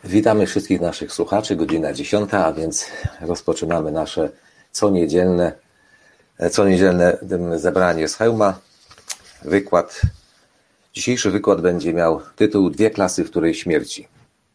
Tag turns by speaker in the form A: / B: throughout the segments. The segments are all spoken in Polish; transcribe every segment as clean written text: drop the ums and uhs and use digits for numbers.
A: Witamy wszystkich naszych słuchaczy, godzina 10, a więc rozpoczynamy nasze coniedzielne zebranie z Chełma. Dzisiejszy wykład będzie miał tytuł Dwie klasy w której śmierci.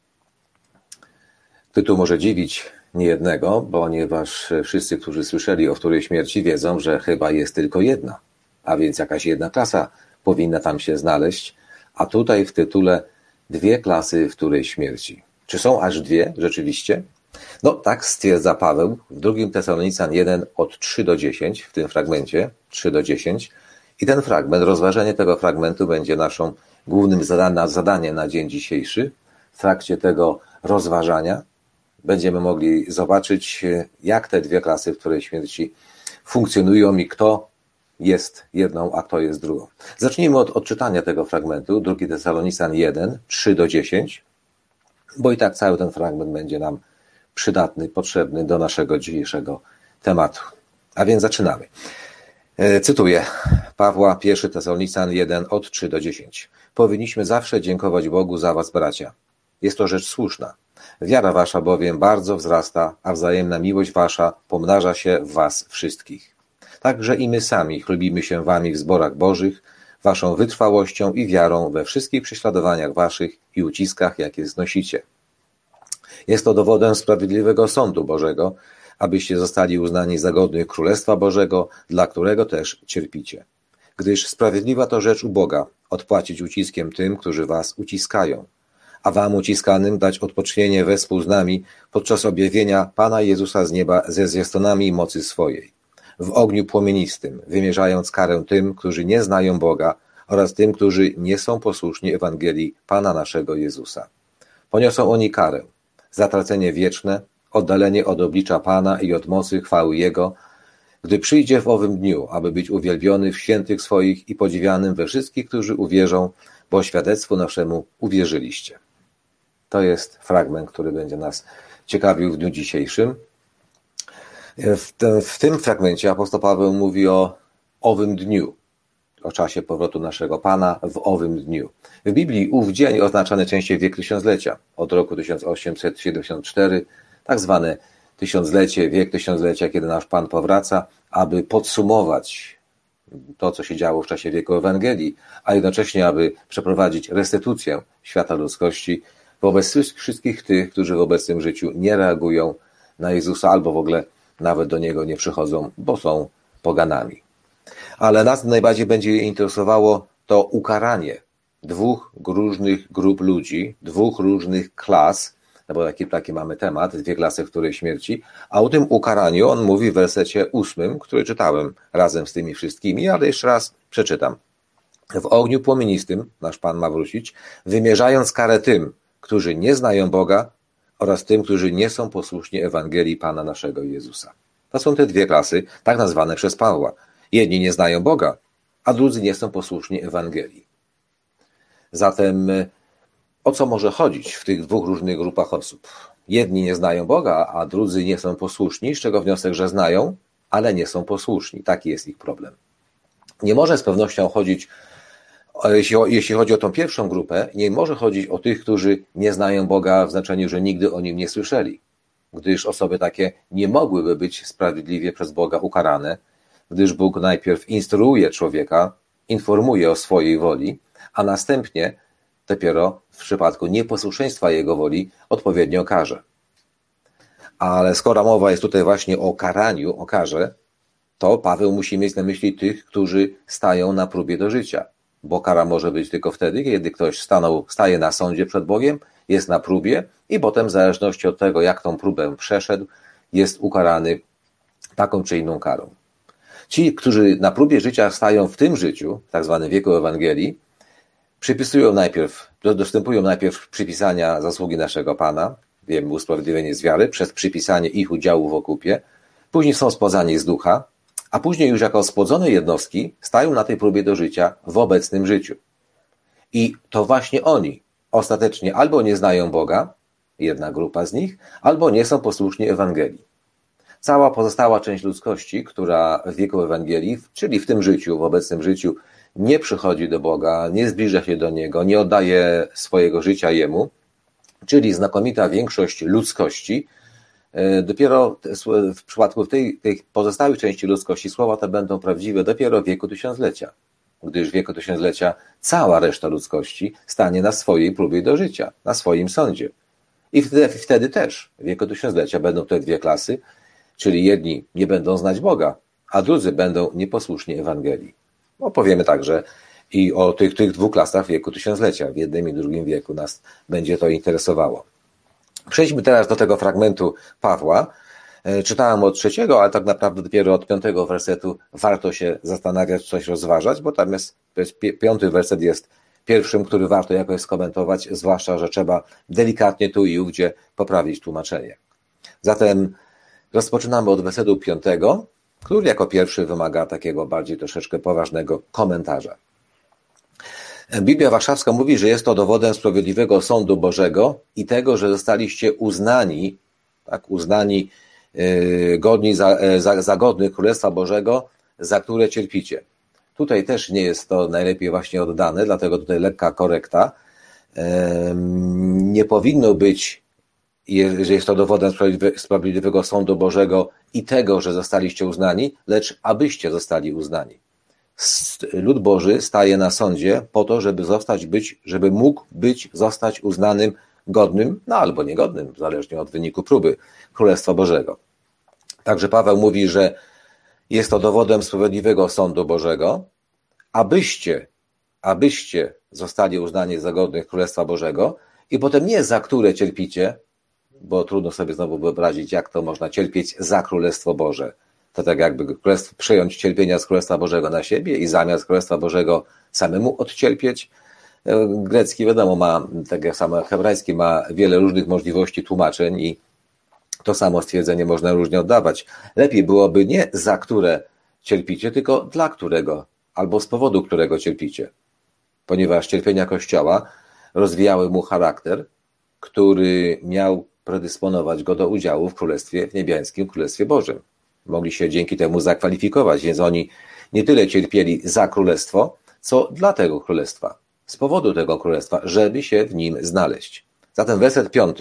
A: Tytuł może dziwić niejednego, ponieważ wszyscy, którzy słyszeli o wtórej śmierci, wiedzą, że chyba jest tylko jedna, a więc jakaś jedna klasa powinna tam się znaleźć, a tutaj w tytule Dwie klasy w której śmierci. Czy są aż dwie rzeczywiście? No tak stwierdza Paweł w 2 Tesaloniczan 1 od 3 do 10, w tym fragmencie 3 do 10. I ten fragment, rozważenie tego fragmentu będzie naszym głównym zadaniem na dzień dzisiejszy. W trakcie tego rozważania będziemy mogli zobaczyć, jak te dwie klasy w której śmierci funkcjonują i kto jest jedną, a kto jest drugą. Zacznijmy od odczytania tego fragmentu, 2 Tesaloniczan 1, 3 do 10, bo i tak cały ten fragment będzie nam przydatny, potrzebny do naszego dzisiejszego tematu. A więc zaczynamy. Cytuję Pawła, 1 Tesaloniczan 1 od 3 do 10. Powinniśmy zawsze dziękować Bogu za was, bracia. Jest to rzecz słuszna. Wiara wasza bowiem bardzo wzrasta, a wzajemna miłość wasza pomnaża się w was wszystkich. Także i my sami chlubimy się wami w zborach bożych, waszą wytrwałością i wiarą we wszystkich prześladowaniach waszych i uciskach, jakie znosicie. Jest to dowodem sprawiedliwego sądu Bożego, abyście zostali uznani za godnych Królestwa Bożego, dla którego też cierpicie. Gdyż sprawiedliwa to rzecz u Boga, odpłacić uciskiem tym, którzy was uciskają, a wam uciskanym dać odpocznienie wespół z nami podczas objawienia Pana Jezusa z nieba ze zwiastunami mocy swojej. W ogniu płomienistym, wymierzając karę tym, którzy nie znają Boga oraz tym, którzy nie są posłuszni Ewangelii Pana naszego Jezusa. Poniosą oni karę, zatracenie wieczne, oddalenie od oblicza Pana i od mocy chwały Jego, gdy przyjdzie w owym dniu, aby być uwielbiony w świętych swoich i podziwianym we wszystkich, którzy uwierzą, bo świadectwu naszemu uwierzyliście. To jest fragment, który będzie nas ciekawił w dniu dzisiejszym. W tym fragmencie apostoł Paweł mówi o owym dniu, o czasie powrotu naszego Pana w owym dniu. W Biblii ów dzień oznaczany częściej wiek tysiąclecia, od roku 1874, tak zwane tysiąclecie, wiek tysiąclecia, kiedy nasz Pan powraca, aby podsumować to, co się działo w czasie wieku Ewangelii, a jednocześnie, aby przeprowadzić restytucję świata ludzkości wobec wszystkich tych, którzy w obecnym życiu nie reagują na Jezusa albo w ogóle nawet do Niego nie przychodzą, bo są poganami. Ale nas najbardziej będzie interesowało to ukaranie dwóch różnych grup ludzi, dwóch różnych klas, no bo taki mamy temat, dwie klasy w której śmierci, a o tym ukaraniu on mówi w wersecie 8, który czytałem razem z tymi wszystkimi, ale jeszcze raz przeczytam. W ogniu płomienistym nasz Pan ma wrócić, wymierzając karę tym, którzy nie znają Boga, oraz tym, którzy nie są posłuszni Ewangelii Pana naszego Jezusa. To są te dwie klasy, tak nazwane przez Pawła. Jedni nie znają Boga, a drudzy nie są posłuszni Ewangelii. Zatem o co może chodzić w tych dwóch różnych grupach osób? Jedni nie znają Boga, a drudzy nie są posłuszni, z czego wniosek, że znają, ale nie są posłuszni. Taki jest ich problem. Nie może z pewnością chodzić, jeśli chodzi o tą pierwszą grupę, nie może chodzić o tych, którzy nie znają Boga w znaczeniu, że nigdy o Nim nie słyszeli, gdyż osoby takie nie mogłyby być sprawiedliwie przez Boga ukarane, gdyż Bóg najpierw instruuje człowieka, informuje o swojej woli, a następnie dopiero w przypadku nieposłuszeństwa Jego woli odpowiednio karze. Ale skoro mowa jest tutaj właśnie o karaniu, o karze, to Paweł musi mieć na myśli tych, którzy stają na próbie do życia. Bo kara może być tylko wtedy, kiedy ktoś staje na sądzie przed Bogiem, jest na próbie i potem w zależności od tego, jak tą próbę przeszedł, jest ukarany taką czy inną karą. Ci, którzy na próbie życia stają w tym życiu, tak zwanym wieku Ewangelii, dostępują najpierw przypisania zasługi naszego Pana, wiemy, usprawiedliwienie z wiary, przez przypisanie ich udziału w okupie, później są spodzani z ducha, a później już jako spłodzone jednostki stają na tej próbie do życia w obecnym życiu. I to właśnie oni ostatecznie albo nie znają Boga, jedna grupa z nich, albo nie są posłuszni Ewangelii. Cała pozostała część ludzkości, która w wieku Ewangelii, czyli w tym życiu, w obecnym życiu, nie przychodzi do Boga, nie zbliża się do Niego, nie oddaje swojego życia Jemu, czyli znakomita większość ludzkości, dopiero w przypadku tej pozostałej części ludzkości słowa te będą prawdziwe dopiero w wieku tysiąclecia, gdyż w wieku tysiąclecia cała reszta ludzkości stanie na swojej próbie do życia, na swoim sądzie. I wtedy też w wieku tysiąclecia będą te dwie klasy, czyli jedni nie będą znać Boga, a drudzy będą nieposłuszni Ewangelii. Opowiemy także i o tych dwóch klasach w wieku tysiąclecia. W jednym i drugim wieku nas będzie to interesowało. Przejdźmy teraz do tego fragmentu Pawła. Czytałem od 3, ale tak naprawdę dopiero od 5 wersetu warto się zastanawiać, coś rozważać, bo tam jest 5 werset jest pierwszym, który warto jakoś skomentować, zwłaszcza, że trzeba delikatnie tu i ówdzie poprawić tłumaczenie. Zatem rozpoczynamy od wersetu 5, który jako pierwszy wymaga takiego bardziej troszeczkę poważnego komentarza. Biblia Warszawska mówi, że jest to dowodem sprawiedliwego sądu Bożego i tego, że zostaliście uznani, godni za godnych Królestwa Bożego, za które cierpicie. Tutaj też nie jest to najlepiej właśnie oddane, dlatego tutaj lekka korekta. Nie powinno być, że jest to dowodem sprawiedliwego sądu Bożego i tego, że zostaliście uznani, lecz abyście zostali uznani. Lud Boży staje na sądzie po to, żeby mógł zostać uznanym godnym, albo niegodnym, zależnie od wyniku próby Królestwa Bożego. Także Paweł mówi, że jest to dowodem sprawiedliwego sądu Bożego, abyście zostali uznani za godnych Królestwa Bożego i potem nie za które cierpicie, bo trudno sobie znowu wyobrazić, jak to można cierpieć za Królestwo Boże. To tak jakby przejąć cierpienia z Królestwa Bożego na siebie i zamiast Królestwa Bożego samemu odcierpieć. Grecki, wiadomo, ma, tak jak samo hebrajski, ma wiele różnych możliwości tłumaczeń i to samo stwierdzenie można różnie oddawać. Lepiej byłoby nie za które cierpicie, tylko dla którego albo z powodu którego cierpicie. Ponieważ cierpienia Kościoła rozwijały mu charakter, który miał predysponować go do udziału w niebiańskim Królestwie Bożym. Mogli się dzięki temu zakwalifikować, więc oni nie tyle cierpieli za królestwo, co dla tego królestwa, z powodu tego królestwa, żeby się w nim znaleźć. Zatem werset 5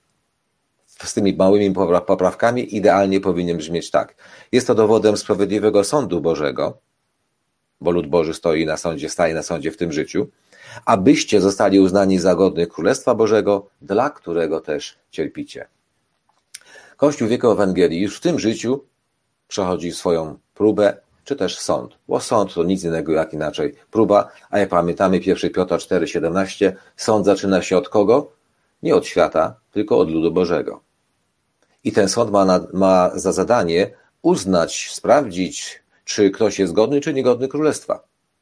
A: z tymi małymi poprawkami idealnie powinien brzmieć tak. Jest to dowodem sprawiedliwego sądu Bożego, bo lud Boży staje na sądzie w tym życiu, abyście zostali uznani za godnych Królestwa Bożego, dla którego też cierpicie. Kościół w wieku Ewangelii już w tym życiu przechodzi swoją próbę, czy też sąd. Bo sąd to nic innego jak inaczej próba, a jak pamiętamy 1 Piotra 4,17, sąd zaczyna się od kogo? Nie od świata, tylko od ludu Bożego. I ten sąd ma za zadanie uznać, sprawdzić, czy ktoś jest godny, czy niegodny Królestwa.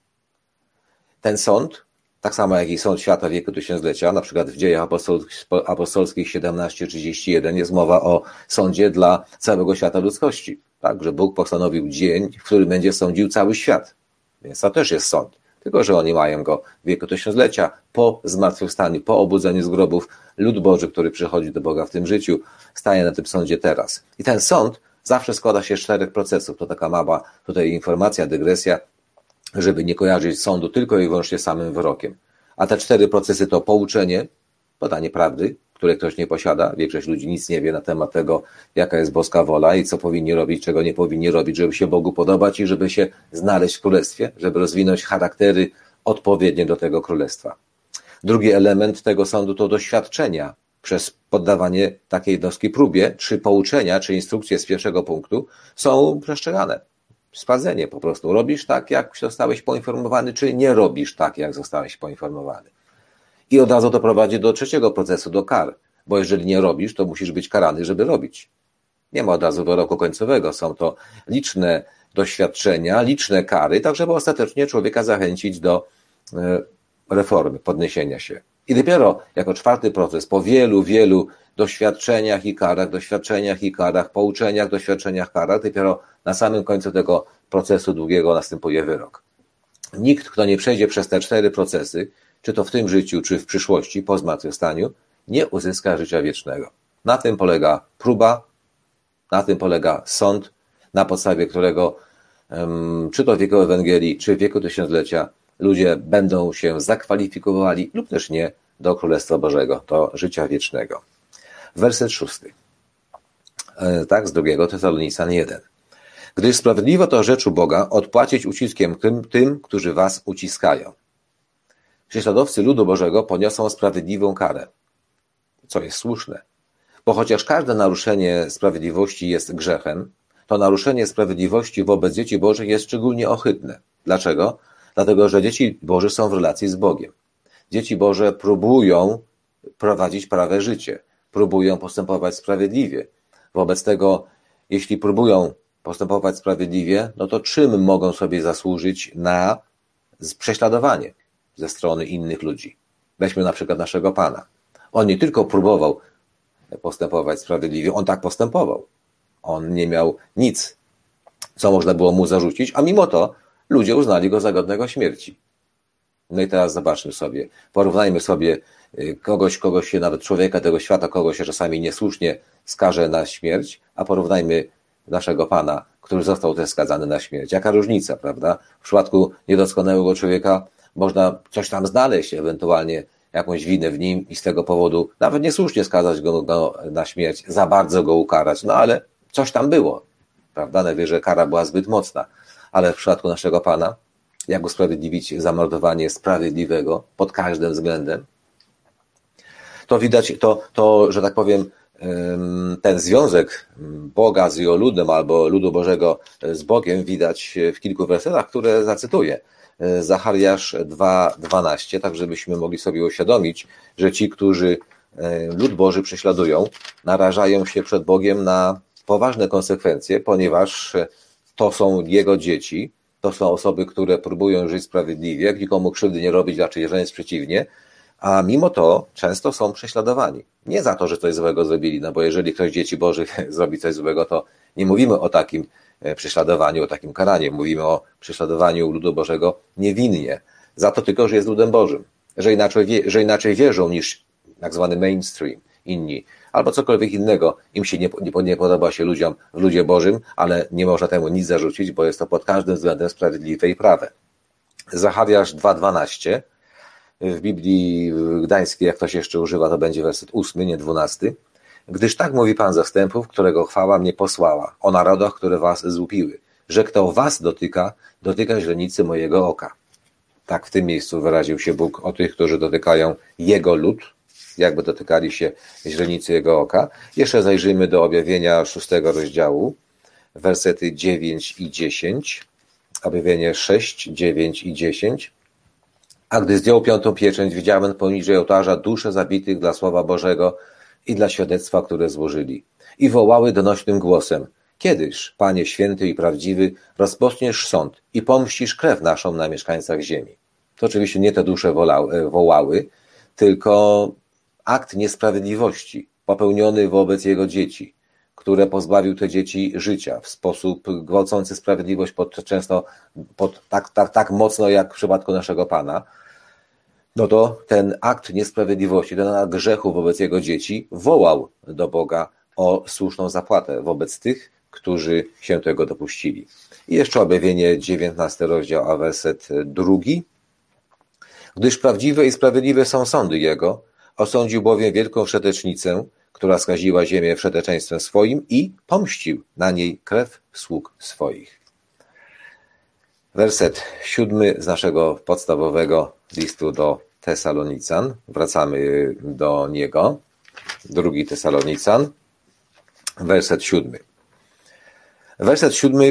A: Ten sąd, tak samo jak i sąd świata wieku tysiąclecia, na przykład w Dziejach Apostolskich 17:31 jest mowa o sądzie dla całego świata ludzkości. Tak, że Bóg postanowił dzień, w którym będzie sądził cały świat. Więc to też jest sąd. Tylko że oni mają go w wieku tysiąclecia, po zmartwychwstaniu, po obudzeniu z grobów. Lud Boży, który przychodzi do Boga w tym życiu, staje na tym sądzie teraz. I ten sąd zawsze składa się z 4 procesów. To taka mała tutaj informacja, dygresja, żeby nie kojarzyć sądu tylko i wyłącznie samym wyrokiem. A te 4 procesy to pouczenie, podanie prawdy, które ktoś nie posiada. Większość ludzi nic nie wie na temat tego, jaka jest boska wola i co powinni robić, czego nie powinni robić, żeby się Bogu podobać i żeby się znaleźć w królestwie, żeby rozwinąć charaktery odpowiednie do tego królestwa. Drugi element tego sądu to doświadczenia przez poddawanie takiej jednostki próbie, czy pouczenia, czy instrukcje z pierwszego punktu są przestrzegane. Sprawdzenie po prostu. Robisz tak, jak zostałeś poinformowany, czy nie robisz tak, jak zostałeś poinformowany. I od razu to prowadzi do trzeciego procesu, do kar. Bo jeżeli nie robisz, to musisz być karany, żeby robić. Nie ma od razu wyroku końcowego. Są to liczne doświadczenia, liczne kary, tak żeby ostatecznie człowieka zachęcić do reformy, podniesienia się. I dopiero jako 4 proces, po wielu doświadczeniach i karach, pouczeniach, doświadczeniach, karach, dopiero na samym końcu tego procesu długiego następuje wyrok. Nikt, kto nie przejdzie przez te 4 procesy, czy to w tym życiu, czy w przyszłości, po zmartwychwstaniu, nie uzyska życia wiecznego. Na tym polega próba, na tym polega sąd, na podstawie którego, czy to w wieku Ewangelii, czy w wieku tysiąclecia, ludzie będą się zakwalifikowali lub też nie do Królestwa Bożego, do życia wiecznego. Werset 6. Tak, z 2 Tesalonican 1. Gdyż sprawiedliwe to rzecz u Boga odpłacić uciskiem tym, którzy was uciskają. Prześladowcy ludu Bożego poniosą sprawiedliwą karę, co jest słuszne. Bo chociaż każde naruszenie sprawiedliwości jest grzechem, to naruszenie sprawiedliwości wobec dzieci Bożych jest szczególnie ohydne. Dlaczego? Dlatego, że dzieci Boże są w relacji z Bogiem. Dzieci Boże próbują prowadzić prawe życie, próbują postępować sprawiedliwie. Wobec tego, jeśli próbują postępować sprawiedliwie, no to czym mogą sobie zasłużyć na prześladowanie ze strony innych ludzi? Weźmy na przykład naszego Pana. On nie tylko próbował postępować sprawiedliwie, on tak postępował. On nie miał nic, co można było mu zarzucić, a mimo to ludzie uznali go za godnego śmierci. No i teraz zobaczmy sobie, porównajmy sobie kogoś się, nawet człowieka tego świata, kogoś się czasami niesłusznie skaże na śmierć, a porównajmy naszego Pana, który został też skazany na śmierć. Jaka różnica, prawda? W przypadku niedoskonałego człowieka można coś tam znaleźć, ewentualnie jakąś winę w nim i z tego powodu nawet niesłusznie skazać go na śmierć, za bardzo go ukarać, no ale coś tam było, prawda? Najwyżej kara była zbyt mocna, ale w przypadku naszego Pana, jak usprawiedliwić zamordowanie sprawiedliwego pod każdym względem, to widać, że tak powiem, ten związek Boga z jego ludem albo ludu Bożego z Bogiem widać w kilku wersetach, które zacytuję. Zachariasz 2:12, tak żebyśmy mogli sobie uświadomić, że ci, którzy lud Boży prześladują, narażają się przed Bogiem na poważne konsekwencje, ponieważ to są Jego dzieci, to są osoby, które próbują żyć sprawiedliwie, nikomu krzywdy nie robić, raczej wręcz przeciwnie, a mimo to często są prześladowani. Nie za to, że coś złego zrobili, no bo jeżeli ktoś dzieci Bożych zrobi coś złego, to nie mówimy o takim prześladowaniu, o takim karaniu, mówimy o prześladowaniu ludu Bożego niewinnie, za to tylko, że jest ludem Bożym, że inaczej wierzą niż tak zwany mainstream, inni, albo cokolwiek innego, im się nie podoba się ludziom w ludzie Bożym, ale nie można temu nic zarzucić, bo jest to pod każdym względem sprawiedliwe i prawe. Zachariasz 2:12, w Biblii Gdańskiej, jak ktoś jeszcze używa, to będzie werset 8, nie 12. Gdyż tak mówi Pan zastępów, którego chwała mnie posłała, o narodach, które was złupiły, że kto was dotyka, dotyka źrenicy mojego oka. Tak w tym miejscu wyraził się Bóg o tych, którzy dotykają Jego lud, jakby dotykali się źrenicy Jego oka. Jeszcze zajrzyjmy do Objawienia 6 rozdziału, wersety 9 i 10. Objawienie 6, 9 i 10. A gdy zdjął 5. pieczęć, widziałem poniżej ołtarza dusze zabitych dla Słowa Bożego i dla świadectwa, które złożyli. I wołały donośnym głosem: Kiedyż, Panie święty i prawdziwy, rozpoczniesz sąd i pomścisz krew naszą na mieszkańcach ziemi? To oczywiście nie te dusze wołały, tylko akt niesprawiedliwości popełniony wobec jego dzieci, które pozbawił te dzieci życia w sposób gwałcący sprawiedliwość, często tak mocno jak w przypadku naszego Pana, no to ten akt niesprawiedliwości, ten akt grzechu wobec jego dzieci wołał do Boga o słuszną zapłatę wobec tych, którzy się tego dopuścili. I jeszcze Objawienie 19 rozdział, a werset 2. Gdyż prawdziwe i sprawiedliwe są sądy Jego, osądził bowiem wielką wszetecznicę, która skaziła ziemię wszeteczeństwem swoim i pomścił na niej krew sług swoich. Werset 7 z naszego podstawowego listu do Tesalonican. Wracamy do niego. 2 Tesalonican, werset 7. Werset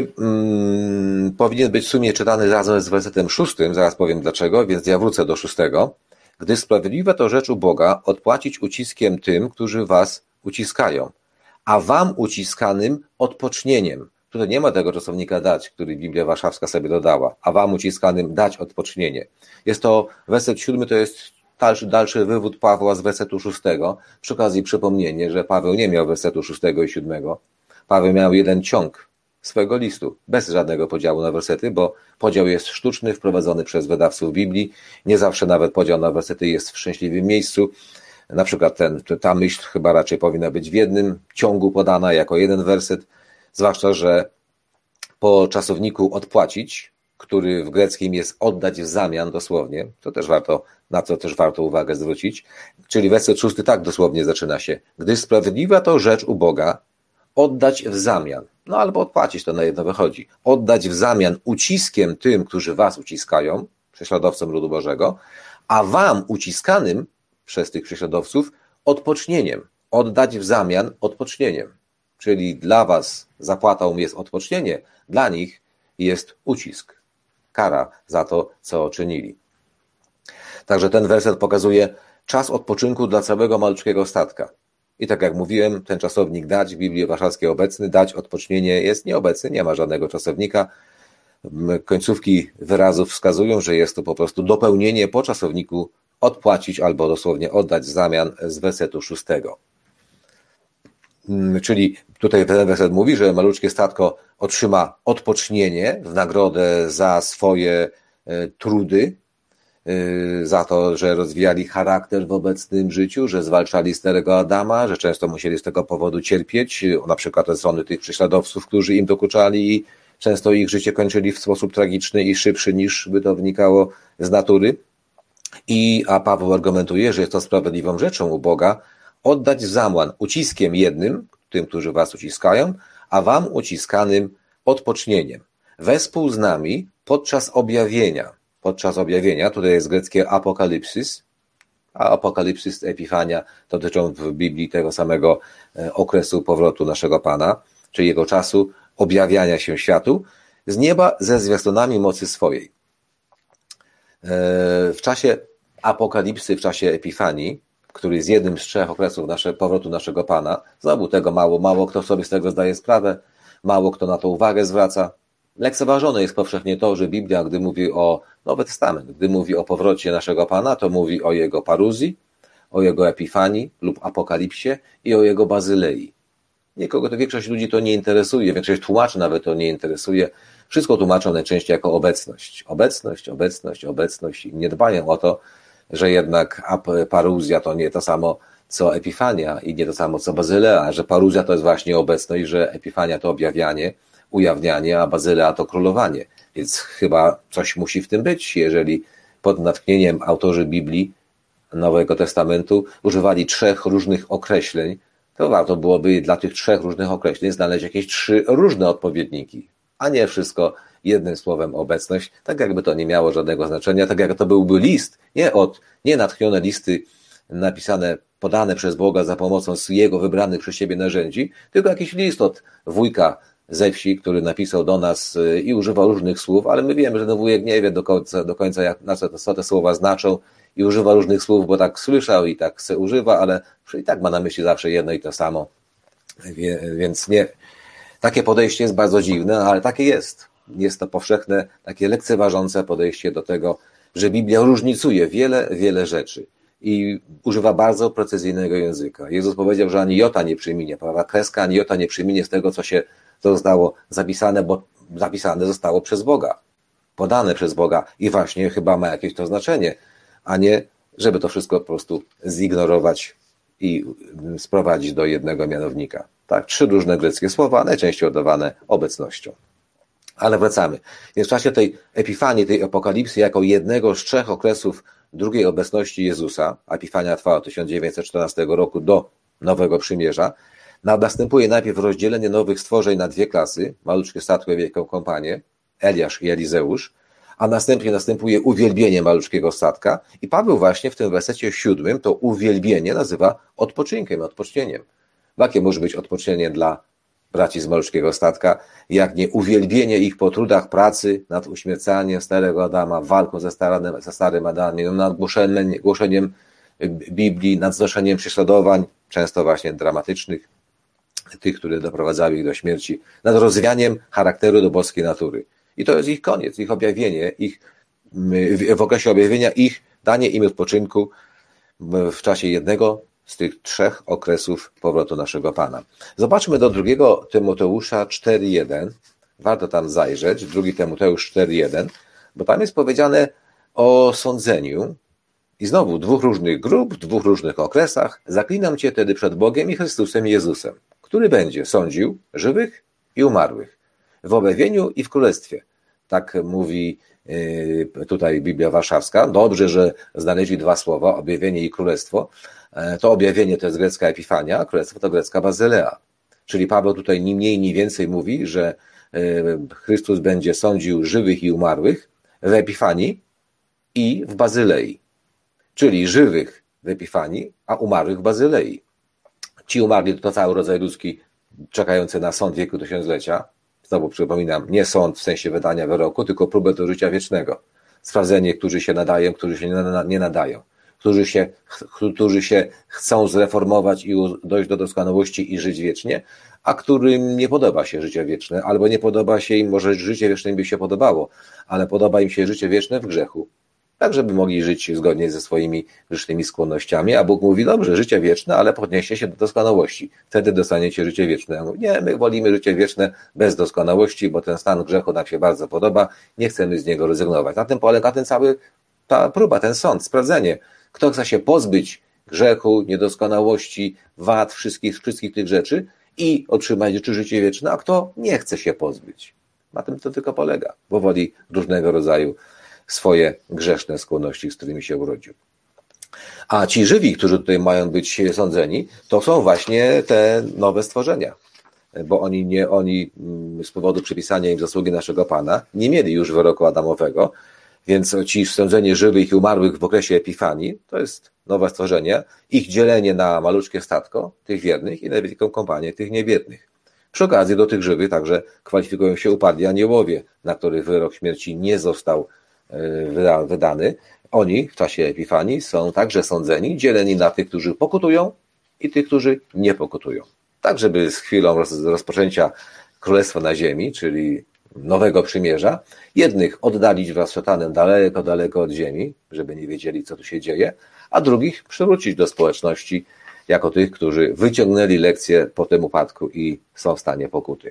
A: 7 powinien być w sumie czytany razem z wersetem 6, zaraz powiem dlaczego, więc ja wrócę do 6. Gdy sprawiedliwe to rzecz u Boga odpłacić uciskiem tym, którzy was uciskają, a wam uciskanym odpocznieniem. Tutaj nie ma tego czasownika dać, który Biblia Warszawska sobie dodała, a wam uciskanym dać odpocznienie. Jest to werset 7, to jest dalszy wywód Pawła z wersetu 6. Przy okazji przypomnienie, że Paweł nie miał wersetu 6 i 7. Paweł miał jeden ciąg swojego listu, bez żadnego podziału na wersety, bo podział jest sztuczny, wprowadzony przez wydawców Biblii. Nie zawsze nawet podział na wersety jest w szczęśliwym miejscu. Na przykład ta myśl chyba raczej powinna być w jednym ciągu podana jako jeden werset, zwłaszcza, że po czasowniku odpłacić który w greckim jest oddać w zamian dosłownie, na co też warto uwagę zwrócić, czyli werset 6 tak dosłownie zaczyna się. Gdyż sprawiedliwa to rzecz u Boga, oddać w zamian. No albo odpłacić, to na jedno wychodzi. Oddać w zamian uciskiem tym, którzy was uciskają, prześladowcom ludu Bożego, a wam uciskanym przez tych prześladowców odpocznieniem. Oddać w zamian odpocznieniem. Czyli dla was zapłatą jest odpocznienie, dla nich jest ucisk. Kara za to, co czynili. Także ten werset pokazuje czas odpoczynku dla całego malutkiego statka. I tak jak mówiłem, ten czasownik dać w Biblii Warszawskiej obecny, dać odpocznienie jest nieobecny, nie ma żadnego czasownika. Końcówki wyrazów wskazują, że jest to po prostu dopełnienie po czasowniku odpłacić albo dosłownie oddać w zamian z wersetu 6. Czyli tutaj ten werset mówi, że maluczkie statko otrzyma odpocznienie w nagrodę za swoje trudy, za to, że rozwijali charakter w obecnym życiu, że zwalczali starego Adama, że często musieli z tego powodu cierpieć, na przykład ze strony tych prześladowców, którzy im dokuczali i często ich życie kończyli w sposób tragiczny i szybszy niż by to wynikało z natury. A Paweł argumentuje, że jest to sprawiedliwą rzeczą u Boga oddać w zamian uciskiem jednym, tym, którzy was uciskają, a wam uciskanym odpocznieniem. Wespół z nami podczas objawienia, tutaj jest greckie apokalipsys, a apokalipsys, epifania dotyczą w Biblii tego samego okresu powrotu naszego Pana, czyli jego czasu objawiania się światu, z nieba ze zwiastunami mocy swojej. W czasie apokalipsy, w czasie epifanii, który jest jednym z 3 okresów powrotu naszego Pana, znowu tego mało kto sobie z tego zdaje sprawę, mało kto na to uwagę zwraca. Lekceważone jest powszechnie to, że Biblia, gdy mówi o Nowy Testament, gdy mówi o powrocie naszego Pana, to mówi o jego paruzji, o jego epifanii lub apokalipsie i o jego bazylei. Większość ludzi to nie interesuje, większość tłumaczy nawet to nie interesuje. Wszystko tłumaczą najczęściej jako obecność. Obecność i nie dbają o to, że jednak paruzja to nie to samo co epifania i nie to samo co bazylea, że paruzja to jest właśnie obecność, że epifania to objawianie, ujawnianie, a bazylea to królowanie. Więc chyba coś musi w tym być, jeżeli pod natchnieniem autorzy Biblii Nowego Testamentu używali 3 różnych określeń, to warto byłoby dla tych 3 różnych określeń znaleźć jakieś 3 różne odpowiedniki, a nie wszystko jednym słowem obecność, tak jakby to nie miało żadnego znaczenia, tak jak to byłby list, nie natchnione listy napisane, podane przez Boga za pomocą jego wybranych przez siebie narzędzi, tylko jakiś list od wujka ze wsi, który napisał do nas i używał różnych słów, ale my wiemy, że ten wujek nie wie do końca co te słowa znaczą i używa różnych słów, bo tak słyszał i tak se używa, ale i tak ma na myśli zawsze jedno i to samo. Więc nie. Takie podejście jest bardzo dziwne, ale takie jest. Jest to powszechne, takie lekceważące podejście do tego, że Biblia różnicuje wiele rzeczy i używa bardzo precyzyjnego języka. Jezus powiedział, że ani jota nie przyminie, prawa kreska ani jota nie przyminie z tego, co zostało zapisane, bo zapisane zostało przez Boga, podane przez Boga i właśnie chyba ma jakieś to znaczenie, a nie, żeby to wszystko po prostu zignorować i sprowadzić do jednego mianownika. Tak, 3 różne greckie słowa, najczęściej oddawane obecnością. Ale wracamy. Więc w czasie tej epifanii, tej apokalipsy, jako jednego z 3 okresów drugiej obecności Jezusa, epifania trwała od 1914 roku do Nowego Przymierza, następuje najpierw rozdzielenie nowych stworzeń na 2 klasy, maluczkie statko i wielką kompanię, Eliasz i Elizeusz, a następnie następuje uwielbienie maluczkiego statka i Paweł właśnie w tym wersecie 7 to uwielbienie nazywa odpocznieniem. Jakie może być odpocznienie dla braci z maluczkiego statka, jak nie uwielbienie ich po trudach pracy nad uśmiercaniem starego Adama, walką ze starym Adamem, nad głoszeniem Biblii, nad znoszeniem prześladowań, często właśnie dramatycznych, tych, które doprowadzały ich do śmierci, nad rozwianiem charakteru do boskiej natury. I to jest ich koniec, ich objawienie, w okresie objawienia ich danie im odpoczynku w czasie jednego z tych 3 okresów powrotu naszego Pana. Zobaczmy do 2 Tymoteusza 4:1. Warto tam zajrzeć, 2 Tymoteusz 4:1, bo tam jest powiedziane o sądzeniu i znowu 2 różnych grup, w 2 różnych okresach. Zaklinam Cię tedy przed Bogiem i Chrystusem Jezusem, który będzie sądził żywych i umarłych w objawieniu i w królestwie. Tak mówi tutaj Biblia Warszawska. Dobrze, że znaleźli dwa słowa, objawienie i królestwo. To objawienie to jest grecka Epifania, a królestwo to grecka Bazylea. Czyli Paweł tutaj ni mniej, ni więcej mówi, że Chrystus będzie sądził żywych i umarłych w Epifanii i w Bazylei. Czyli żywych w Epifanii, a umarłych w Bazylei. Ci umarli to cały rodzaj ludzki czekający na sąd wieku tysiąclecia. Znowu przypominam, nie sąd w sensie wydania wyroku, tylko próbę do życia wiecznego. Sprawdzenie, którzy się nadają, którzy się nie nadają. Którzy się chcą zreformować i dojść do doskonałości i żyć wiecznie, a którym nie podoba się życie wieczne, albo nie podoba się im, może życie wieczne im by się podobało, ale podoba im się życie wieczne w grzechu. Tak, żeby mogli żyć zgodnie ze swoimi grzesznymi skłonnościami, a Bóg mówi, dobrze, życie wieczne, ale podnieście się do doskonałości. Wtedy dostaniecie życie wieczne. Ja mówię, nie, my wolimy życie wieczne bez doskonałości, bo ten stan grzechu nam się bardzo podoba, nie chcemy z niego rezygnować. Na tym polega ta próba, ten sąd, sprawdzenie. Kto chce się pozbyć grzechu, niedoskonałości, wad, wszystkich tych rzeczy i otrzymać życie wieczne, a kto nie chce się pozbyć. Na tym to tylko polega, bo woli różnego rodzaju swoje grzeszne skłonności, z którymi się urodził. A ci żywi, którzy tutaj mają być sądzeni, to są właśnie te nowe stworzenia, bo oni z powodu przypisania im zasługi naszego Pana nie mieli już wyroku Adamowego, więc ci sądzeni żywych i umarłych w okresie Epifanii to jest nowe stworzenie, ich dzielenie na maluczkie statko, tych wiernych i na wielką kompanię tych niewiernych. Przy okazji do tych żywych także kwalifikują się upadli aniołowie, na których wyrok śmierci nie został wydany. Oni w czasie Epifanii są także sądzeni, dzieleni na tych, którzy pokutują i tych, którzy nie pokutują. Tak, żeby z chwilą rozpoczęcia Królestwa na ziemi, czyli Nowego Przymierza, jednych oddalić wraz z szatanem daleko, daleko od ziemi, żeby nie wiedzieli, co tu się dzieje, a drugich przywrócić do społeczności jako tych, którzy wyciągnęli lekcje po tym upadku i są w stanie pokuty.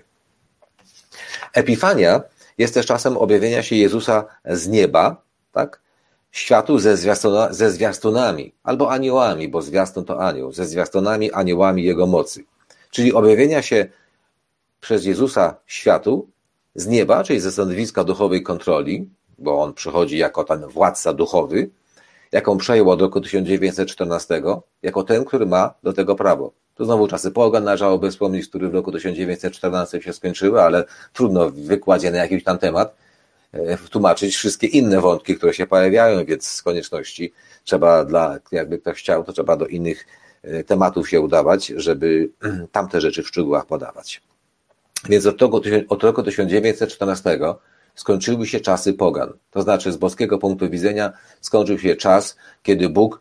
A: Epifania jest też czasem objawienia się Jezusa z nieba, tak? Światu ze zwiastunami, albo aniołami, bo zwiastun to anioł, ze zwiastunami, aniołami Jego mocy. Czyli objawienia się przez Jezusa światu z nieba, czyli ze stanowiska duchowej kontroli, bo On przychodzi jako ten władca duchowy, jaką przejął od roku 1914, jako ten, który ma do tego prawo. To znowu czasy pogan, należałoby wspomnieć, które w roku 1914 się skończyły, ale trudno w wykładzie na jakiś tam temat tłumaczyć wszystkie inne wątki, które się pojawiają, więc z konieczności trzeba jakby ktoś chciał, to trzeba do innych tematów się udawać, żeby tamte rzeczy w szczegółach podawać. Więc od roku 1914 skończyły się czasy pogan. To znaczy z boskiego punktu widzenia skończył się czas, kiedy Bóg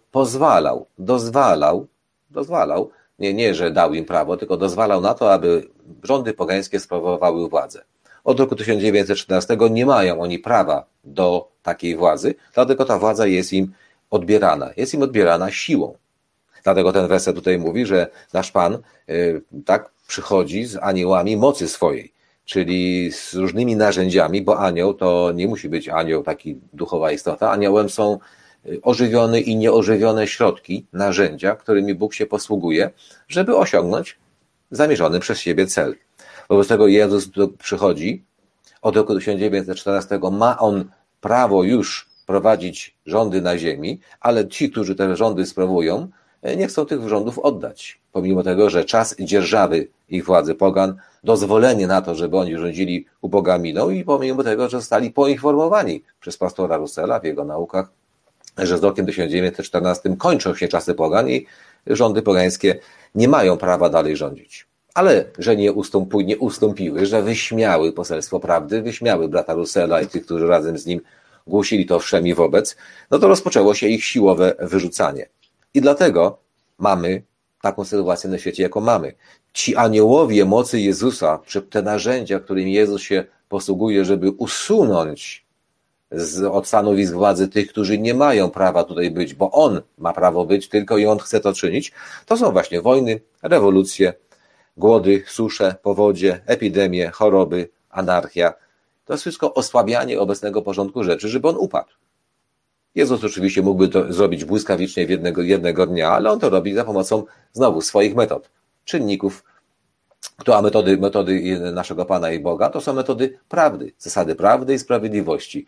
A: dozwalał, nie, że dał im prawo, tylko dozwalał na to, aby rządy pogańskie sprawowały władzę. Od roku 1914 nie mają oni prawa do takiej władzy, dlatego ta władza jest im odbierana. Jest im odbierana siłą. Dlatego ten werset tutaj mówi, że nasz Pan tak przychodzi z aniołami mocy swojej, czyli z różnymi narzędziami, bo anioł to nie musi być anioł, taki duchowa istota. Aniołem są ożywione i nieożywione środki, narzędzia, którymi Bóg się posługuje, żeby osiągnąć zamierzony przez siebie cel. Wobec tego Jezus przychodzi, od roku 1914 ma On prawo już prowadzić rządy na ziemi, ale ci, którzy te rządy sprawują, nie chcą tych rządów oddać. Pomimo tego, że czas dzierżawy ich władzy pogan, dozwolenie na to, żeby oni rządzili ubogaminą i pomimo tego, że zostali poinformowani przez pastora Russella w jego naukach, że z rokiem 1914 kończą się czasy pogan i rządy pogańskie nie mają prawa dalej rządzić. Ale że nie ustąpiły, że wyśmiały poselstwo prawdy, wyśmiały brata Russella i tych, którzy razem z nim głosili to wszemi wobec, no to rozpoczęło się ich siłowe wyrzucanie. I dlatego mamy taką sytuację na świecie, jaką mamy. Ci aniołowie mocy Jezusa, te narzędzia, którymi Jezus się posługuje, żeby usunąć od stanowisk władzy tych, którzy nie mają prawa tutaj być, bo On ma prawo być tylko i On chce to czynić, to są właśnie wojny, rewolucje, głody, susze, powodzie, epidemie, choroby, anarchia. To jest wszystko osłabianie obecnego porządku rzeczy, żeby on upadł. Jezus oczywiście mógłby to zrobić błyskawicznie jednego dnia, ale on to robi za pomocą znowu swoich metod, czynników A metody naszego Pana i Boga to są metody prawdy, zasady prawdy i sprawiedliwości.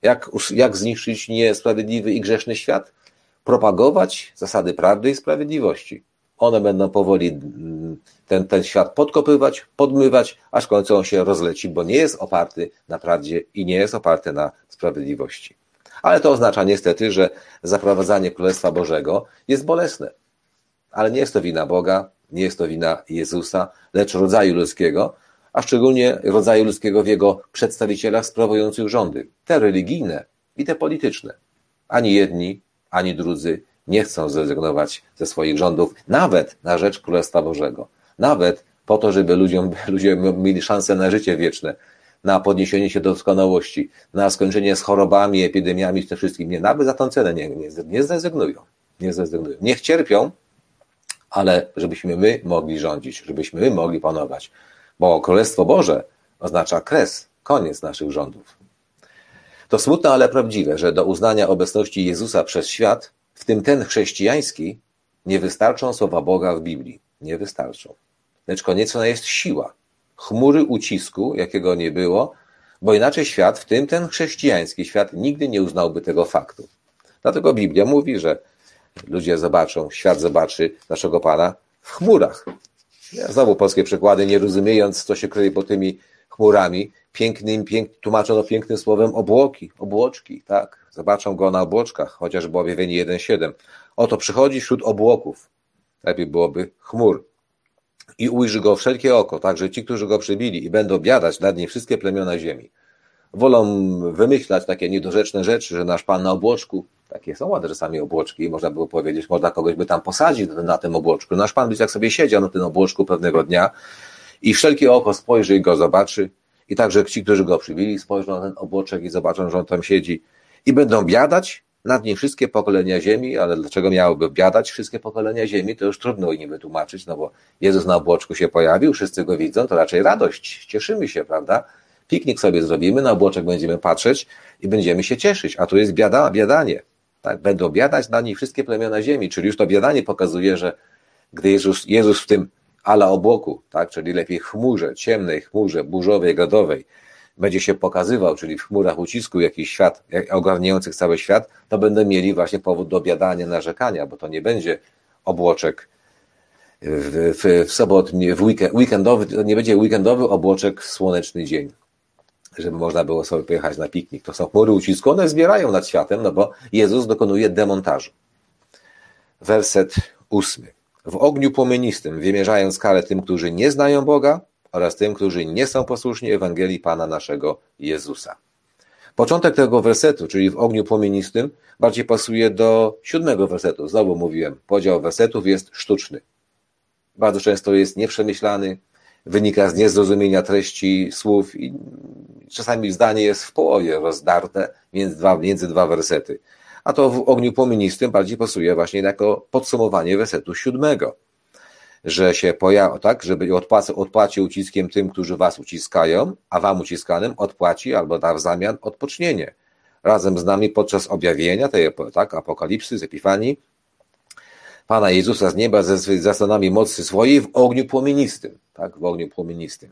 A: Jak zniszczyć niesprawiedliwy i grzeszny świat? Propagować zasady prawdy i sprawiedliwości. One będą powoli ten świat podkopywać, podmywać, aż w końcu on się rozleci, bo nie jest oparty na prawdzie i nie jest oparty na sprawiedliwości. Ale to oznacza niestety, że zaprowadzanie Królestwa Bożego jest bolesne. Ale nie jest to wina Boga, nie jest to wina Jezusa, lecz rodzaju ludzkiego, a szczególnie rodzaju ludzkiego w jego przedstawicielach sprawujących rządy, te religijne i te polityczne. Ani jedni, ani drudzy nie chcą zrezygnować ze swoich rządów, nawet na rzecz Królestwa Bożego. Nawet po to, żeby ludzie mieli szansę na życie wieczne, na podniesienie się do doskonałości, na skończenie z chorobami, epidemiami, z tym wszystkim. Nie, nawet za tą cenę nie zrezygnują. Niech cierpią, ale żebyśmy my mogli rządzić, żebyśmy my mogli panować. Bo Królestwo Boże oznacza kres, koniec naszych rządów. To smutne, ale prawdziwe, że do uznania obecności Jezusa przez świat, w tym ten chrześcijański, nie wystarczą słowa Boga w Biblii. Nie wystarczą. Lecz konieczna jest siła, chmury ucisku, jakiego nie było, bo inaczej świat, w tym ten chrześcijański świat, nigdy nie uznałby tego faktu. Dlatego Biblia mówi, że ludzie zobaczą, świat zobaczy naszego Pana w chmurach. Znowu polskie przykłady, nie rozumiejąc, co się kryje pod tymi chmurami, tłumaczono pięknym słowem obłoczki, tak? Zobaczą go na obłoczkach, chociażby objawienie 1:7. Oto przychodzi wśród obłoków, lepiej byłoby chmur, i ujrzy go wszelkie oko, także ci, którzy go przybili i będą biadać nad nim wszystkie plemiona ziemi. Wolą wymyślać takie niedorzeczne rzeczy, że nasz Pan na obłoczku, takie są ładne czasami obłoczki, można było powiedzieć, można kogoś by tam posadzić na tym obłoczku. Nasz Pan by jak sobie siedział na tym obłoczku pewnego dnia i wszelkie oko spojrzy i go zobaczy, i także ci, którzy go przybili, spojrzą na ten obłoczek i zobaczą, że on tam siedzi i będą biadać nad nim wszystkie pokolenia ziemi, ale dlaczego miałoby biadać wszystkie pokolenia ziemi, to już trudno im wytłumaczyć, no bo Jezus na obłoczku się pojawił, wszyscy go widzą, to raczej radość, cieszymy się, prawda? Piknik sobie zrobimy, na obłoczek będziemy patrzeć i będziemy się cieszyć, a tu jest biadanie. Tak? Będą biadać na nim wszystkie plemiona ziemi, czyli już to biadanie pokazuje, że gdy Jezus w tym ala obłoku, tak? Czyli lepiej chmurze, ciemnej chmurze, burzowej, gradowej, będzie się pokazywał, czyli w chmurach ucisku jakiś świat, ogarniających cały świat, to będą mieli właśnie powód do biadania, narzekania, bo to nie będzie obłoczek w sobotni, weekendowy, to nie będzie weekendowy obłoczek w słoneczny dzień, żeby można było sobie pojechać na piknik. To są chmury ucisku, one zbierają nad światem, no bo Jezus dokonuje demontażu. Werset 8. W ogniu płomienistym wymierzając karę tym, którzy nie znają Boga, oraz tym, którzy nie są posłuszni Ewangelii Pana naszego Jezusa. Początek tego wersetu, czyli w ogniu płomienistym, bardziej pasuje do 7 wersetu. Znowu mówiłem, podział wersetów jest sztuczny. Bardzo często jest nieprzemyślany, wynika z niezrozumienia treści słów i czasami zdanie jest w połowie rozdarte między dwa wersety. A to w ogniu płomienistym bardziej pasuje właśnie jako podsumowanie wersetu 7. Że się tak, żeby odpłaci uciskiem tym, którzy was uciskają, a wam uciskanym odpłaci albo da w zamian odpocznienie. Razem z nami podczas objawienia tej apokalipsy, z Epifanii, Pana Jezusa z nieba ze zasłonami mocy swojej w ogniu płomienistym. Tak, w ogniu płomienistym.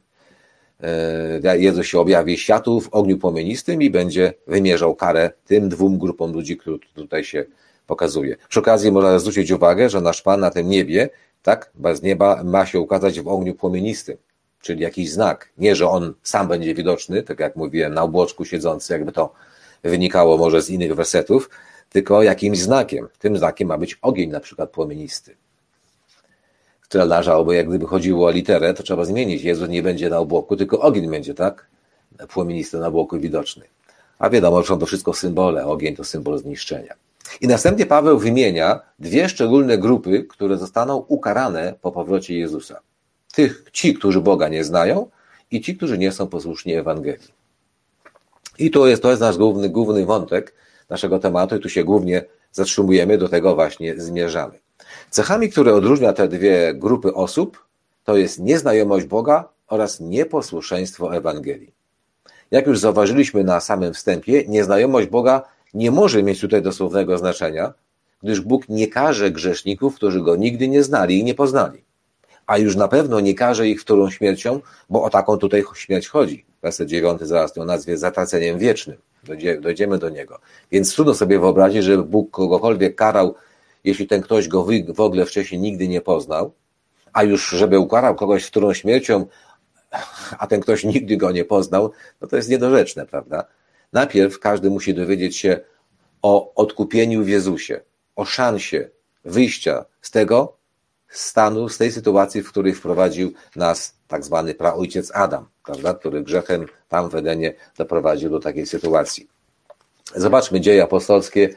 A: Jezus się objawi światu w ogniu płomienistym i będzie wymierzał karę tym dwóm grupom ludzi, które tutaj się pokazuje. Przy okazji można zwrócić uwagę, że nasz Pan na tym niebie, tak, z nieba ma się ukazać w ogniu płomienistym, czyli jakiś znak. Nie, że on sam będzie widoczny, tak jak mówiłem, na obłoczku siedzący, jakby to wynikało może z innych wersetów, tylko jakimś znakiem. Tym znakiem ma być ogień na przykład płomienisty. Które należałoby, jak gdyby chodziło o literę, to trzeba zmienić. Jezus nie będzie na obłoku, tylko ogień będzie, tak? Płomienisty na obłoku widoczny. A wiadomo, że są to wszystko symbole. Ogień to symbol zniszczenia. I następnie Paweł wymienia dwie szczególne grupy, które zostaną ukarane po powrocie Jezusa. Ci, którzy Boga nie znają i ci, którzy nie są posłuszni Ewangelii. I to jest nasz główny wątek naszego tematu i tu się głównie zatrzymujemy, do tego właśnie zmierzamy. Cechami, które odróżnia te dwie grupy osób, to jest nieznajomość Boga oraz nieposłuszeństwo Ewangelii. Jak już zauważyliśmy na samym wstępie, nieznajomość Boga nie może mieć tutaj dosłownego znaczenia, gdyż Bóg nie karze grzeszników, którzy Go nigdy nie znali i nie poznali. a już na pewno nie karze ich wtórną śmiercią, bo o taką tutaj śmierć chodzi. Werset 9 zaraz to nazwie zatraceniem wiecznym. Dojdziemy do niego. Więc trudno sobie wyobrazić, że Bóg kogokolwiek karał, jeśli ten ktoś go w ogóle wcześniej nigdy nie poznał, a już żeby ukarał kogoś wtórną śmiercią, a ten ktoś nigdy go nie poznał, no to jest niedorzeczne, prawda? Najpierw każdy musi dowiedzieć się o odkupieniu w Jezusie, o szansie wyjścia z tego stanu, z tej sytuacji, w której wprowadził nas tak zwany praojciec Adam, prawda? Który grzechem tam w Edenie doprowadził do takiej sytuacji. Zobaczmy Dzieje apostolskie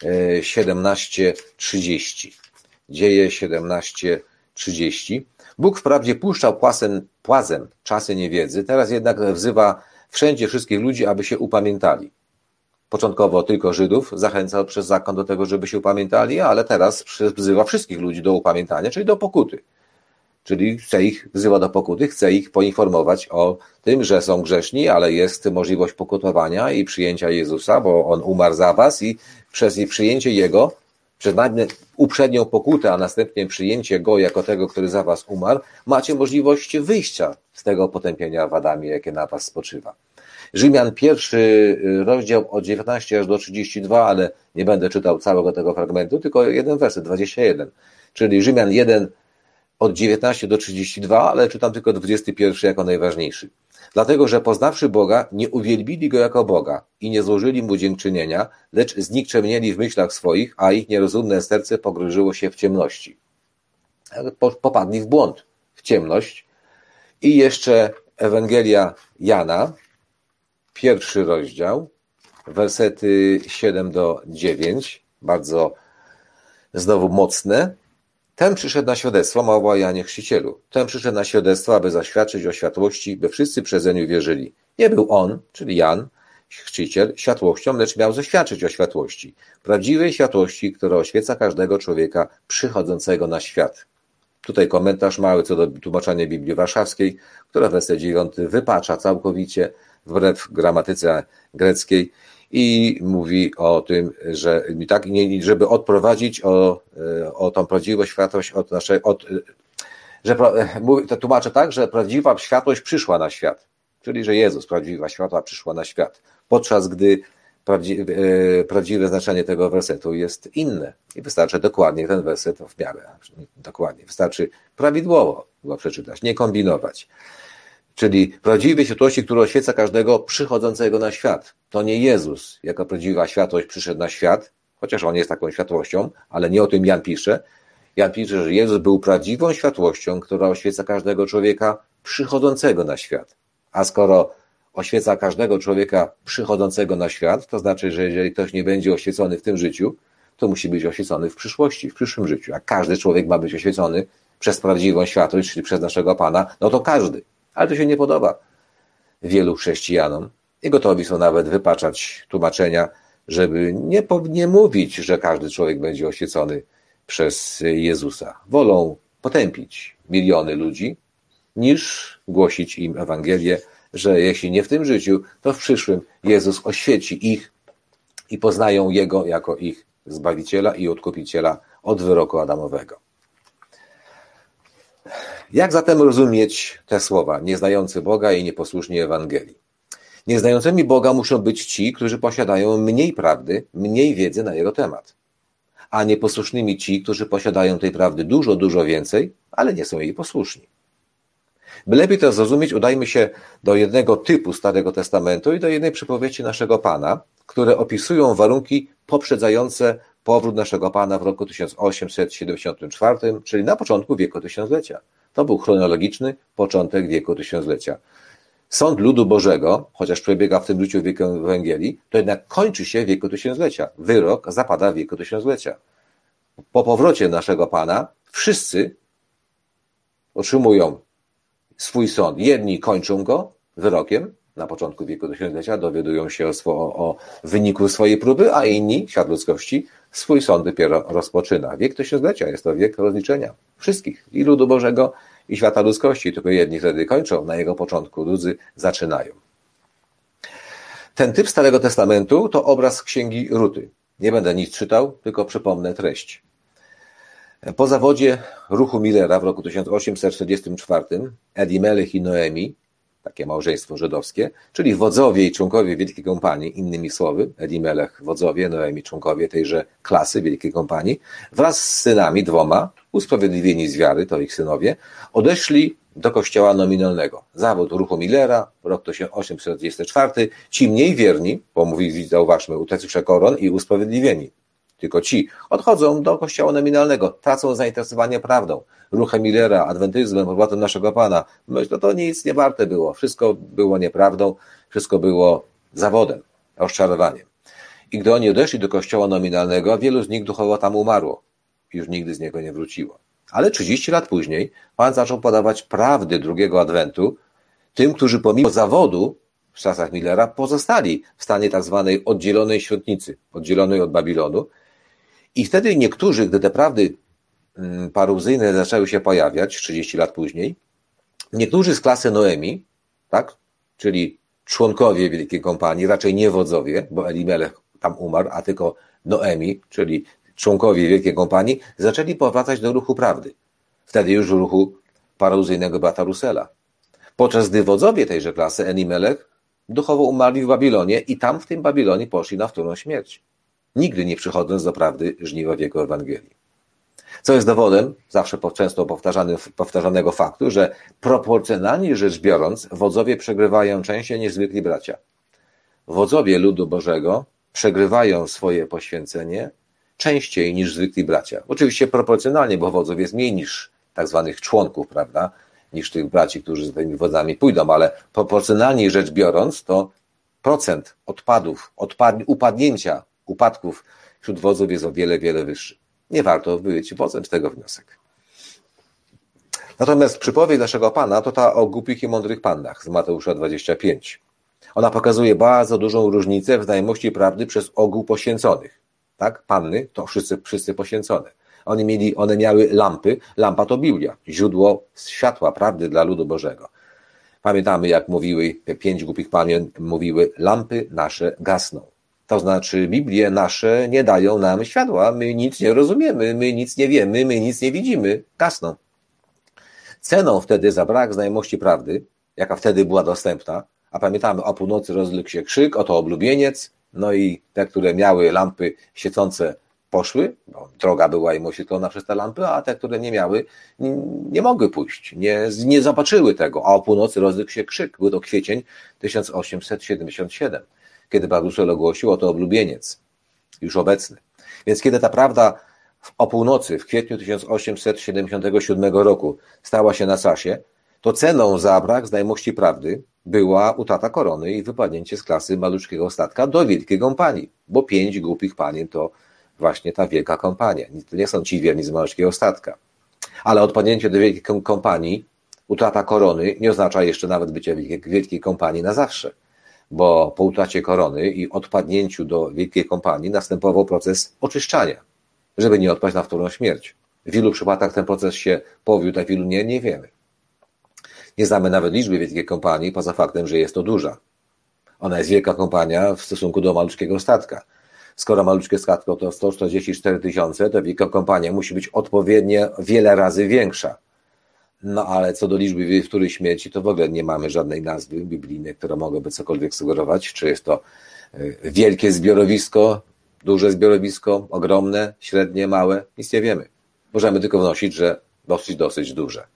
A: 17:30. Dzieje 17:30. Bóg wprawdzie puszczał płazem czasy niewiedzy, teraz jednak wzywa wszędzie wszystkich ludzi, aby się upamiętali. Początkowo tylko Żydów zachęcał przez zakon do tego, żeby się upamiętali, ale teraz wzywa wszystkich ludzi do upamiętania, czyli do pokuty. Czyli wzywa do pokuty, chce ich poinformować o tym, że są grzeszni, ale jest możliwość pokutowania i przyjęcia Jezusa, bo On umarł za was i przez przyjęcie Jego, przez uprzednią pokutę, a następnie przyjęcie Go jako tego, który za was umarł, macie możliwość wyjścia z tego potępienia w Adamie, jakie na was spoczywa. Rzymian 1 rozdział od 19 aż do 32, ale nie będę czytał całego tego fragmentu, tylko jeden werset, 21. Czyli Rzymian 1 od 19 do 32, ale czytam tylko 21 jako najważniejszy. Dlatego, że poznawszy Boga, nie uwielbili Go jako Boga i nie złożyli Mu dziękczynienia, lecz znikczemnieli w myślach swoich, a ich nierozumne serce pogrążyło się w ciemności. Popadli w błąd, w ciemność. I jeszcze Ewangelia Jana, 1 rozdział, wersety 7 do 9, bardzo znowu mocne. Ten przyszedł na świadectwo, mowa o Janie Chrzcicielu. Ten przyszedł na świadectwo, aby zaświadczyć o światłości, by wszyscy przezeń wierzyli. Nie był on, czyli Jan, Chrzciciel, światłością, lecz miał zaświadczyć o światłości. Prawdziwej światłości, która oświeca każdego człowieka przychodzącego na świat. Tutaj komentarz mały co do tłumaczenia Biblii Warszawskiej, która w wersie 9 wypacza całkowicie, wbrew gramatyce greckiej, i mówi o tym, że tak, żeby odprowadzić o tą prawdziwą światłość to tłumaczę tak, że prawdziwa światłość przyszła na świat, czyli że Jezus, prawdziwa światła, przyszła na świat, podczas gdy prawdziwe znaczenie tego wersetu jest inne i wystarczy dokładnie ten werset w miarę, dokładnie, wystarczy prawidłowo go przeczytać, nie kombinować. Czyli prawdziwej światłości, która oświeca każdego przychodzącego na świat. To nie Jezus, jako prawdziwa światłość przyszedł na świat, chociaż On jest taką światłością, ale nie o tym Jan pisze. Jan pisze, że Jezus był prawdziwą światłością, która oświeca każdego człowieka przychodzącego na świat. A skoro oświeca każdego człowieka przychodzącego na świat, to znaczy, że jeżeli ktoś nie będzie oświecony w tym życiu, to musi być oświecony w przyszłości, w przyszłym życiu. A każdy człowiek ma być oświecony przez prawdziwą światłość, czyli przez naszego Pana, no to każdy. Ale to się nie podoba wielu chrześcijanom i gotowi są nawet wypaczać tłumaczenia, żeby nie mówić, że każdy człowiek będzie oświecony przez Jezusa. Wolą potępić miliony ludzi, niż głosić im Ewangelię, że jeśli nie w tym życiu, to w przyszłym Jezus oświeci ich i poznają Jego jako ich Zbawiciela i Odkupiciela od wyroku Adamowego. Jak zatem rozumieć te słowa, nieznający Boga i nieposłuszni Ewangelii? Nieznającymi Boga muszą być ci, którzy posiadają mniej prawdy, mniej wiedzy na Jego temat. A nieposłusznymi ci, którzy posiadają tej prawdy dużo, dużo więcej, ale nie są jej posłuszni. By lepiej to zrozumieć, udajmy się do jednego typu Starego Testamentu i do jednej przypowieści naszego Pana, które opisują warunki poprzedzające powrót naszego Pana w roku 1874, czyli na początku wieku tysiąclecia. To był chronologiczny początek wieku tysiąclecia. Sąd ludu Bożego, chociaż przebiega w tym życiu wieku Ewangelii, to jednak kończy się w wieku tysiąclecia. Wyrok zapada w wieku tysiąclecia. Po powrocie naszego Pana wszyscy otrzymują swój sąd. Jedni kończą go wyrokiem na początku wieku tysiąclecia, dowiadują się o wyniku swojej próby, a inni, świat ludzkości, swój sąd dopiero rozpoczyna. Wiek tysiąclecia jest to wiek rozliczenia wszystkich, i ludu Bożego, i świata ludzkości. Tylko jedni wtedy kończą na jego początku, drudzy zaczynają. Ten typ Starego Testamentu to obraz Księgi Ruty. Nie będę nic czytał, tylko przypomnę treść. Po zawodzie ruchu Millera w roku 1844 Elimelech i Noemi, takie małżeństwo żydowskie, czyli wodzowie i członkowie Wielkiej Kompanii, innymi słowy, Elimelech wodzowie, Noemi członkowie tejże klasy Wielkiej Kompanii, wraz z synami dwoma, usprawiedliwieni z wiary, to ich synowie, odeszli do kościoła nominalnego. Zawód ruchu Millera, rok 1844, ci mniej wierni, bo mówi, zauważmy, utraciwszy koron i usprawiedliwieni, tylko ci odchodzą do kościoła nominalnego, tracą zainteresowanie prawdą, ruchem Millera, adwentyzmem, powrotem naszego Pana. Myślę, to nic nie warte było. Wszystko było nieprawdą, wszystko było zawodem, rozczarowaniem. I gdy oni odeszli do kościoła nominalnego, wielu z nich duchowo tam umarło. Już nigdy z niego nie wróciło. Ale 30 lat później Pan zaczął podawać prawdy drugiego adwentu tym, którzy pomimo zawodu w czasach Millera pozostali w stanie tak zwanej oddzielonej świątnicy, oddzielonej od Babilonu. I wtedy niektórzy, gdy te prawdy paruzyjne zaczęły się pojawiać 30 lat później, niektórzy z klasy Noemi, tak, czyli członkowie Wielkiej Kompanii, raczej nie wodzowie, bo Elimelech tam umarł, a tylko Noemi, czyli członkowie Wielkiej Kompanii, zaczęli powracać do ruchu prawdy. Wtedy już ruchu paruzyjnego brata Russella. Podczas gdy wodzowie tejże klasy, Elimelech, duchowo umarli w Babilonie i tam w tym Babilonie poszli na wtórną śmierć. Nigdy nie przychodząc do prawdy żniwa w jego Ewangelii. Co jest dowodem, zawsze często powtarzanego faktu, że proporcjonalnie rzecz biorąc, wodzowie przegrywają częściej niż zwykli bracia. Wodzowie ludu Bożego przegrywają swoje poświęcenie częściej niż zwykli bracia. Oczywiście proporcjonalnie, bo wodzów jest mniej niż tak zwanych członków, prawda, niż tych braci, którzy z tymi wodzami pójdą, ale proporcjonalnie rzecz biorąc, to procent odpadów, upadków wśród wodzów jest o wiele, wiele wyższy. Nie warto być wodzem z tego wniosek. Natomiast przypowieść naszego Pana to ta o głupich i mądrych pannach z Mateusza 25. Ona pokazuje bardzo dużą różnicę w znajomości prawdy przez ogół poświęconych. Tak? Panny to wszyscy poświęcone. One miały lampy. Lampa to Biblia, źródło światła, prawdy dla ludu Bożego. Pamiętamy, jak mówiły, 5 głupich panien mówiły, lampy nasze gasną. To znaczy Biblie nasze nie dają nam światła, my nic nie rozumiemy, my nic nie wiemy, my nic nie widzimy, gasną. Ceną wtedy za brak znajomości prawdy, jaka wtedy była dostępna, a pamiętamy, o północy rozległ się krzyk, oto oblubieniec, no i te, które miały lampy świecące, poszły, bo droga była im oświetlona przez te lampy, a te, które nie miały, nie mogły pójść, nie zobaczyły tego, a o północy rozległ się krzyk. Był to kwiecień 1877, kiedy Pan Russell ogłosił, oto oblubieniec, już obecny. Więc kiedy ta prawda o północy w kwietniu 1877 roku stała się na czasie, to ceną za brak znajomości prawdy była utrata korony i wypadnięcie z klasy maluczkiego statka do Wielkiej Kompanii, bo 5 głupich panien to właśnie ta Wielka Kompania. To nie są ci wierni z maluczkiego statka. Ale odpadnięcie do Wielkiej Kompanii, utrata korony nie oznacza jeszcze nawet bycia w Wielkiej Kompanii na zawsze, bo po utracie korony i odpadnięciu do Wielkiej Kompanii następował proces oczyszczania, żeby nie odpaść na wtórną śmierć. W wielu przypadkach ten proces się powiódł, a w wielu nie wiemy. Nie znamy nawet liczby Wielkiej Kompanii, poza faktem, że jest to duża. Ona jest Wielka Kompania w stosunku do maluczkiego statka. Skoro maluczkie statko to 144 000, to Wielka Kompania musi być odpowiednio wiele razy większa. No ale co do liczby wtórej śmierci, to w ogóle nie mamy żadnej nazwy biblijnej, która mogłaby cokolwiek sugerować. Czy jest to wielkie zbiorowisko, duże zbiorowisko, ogromne, średnie, małe? Nic nie wiemy. Możemy tylko wnosić, że dosyć duże.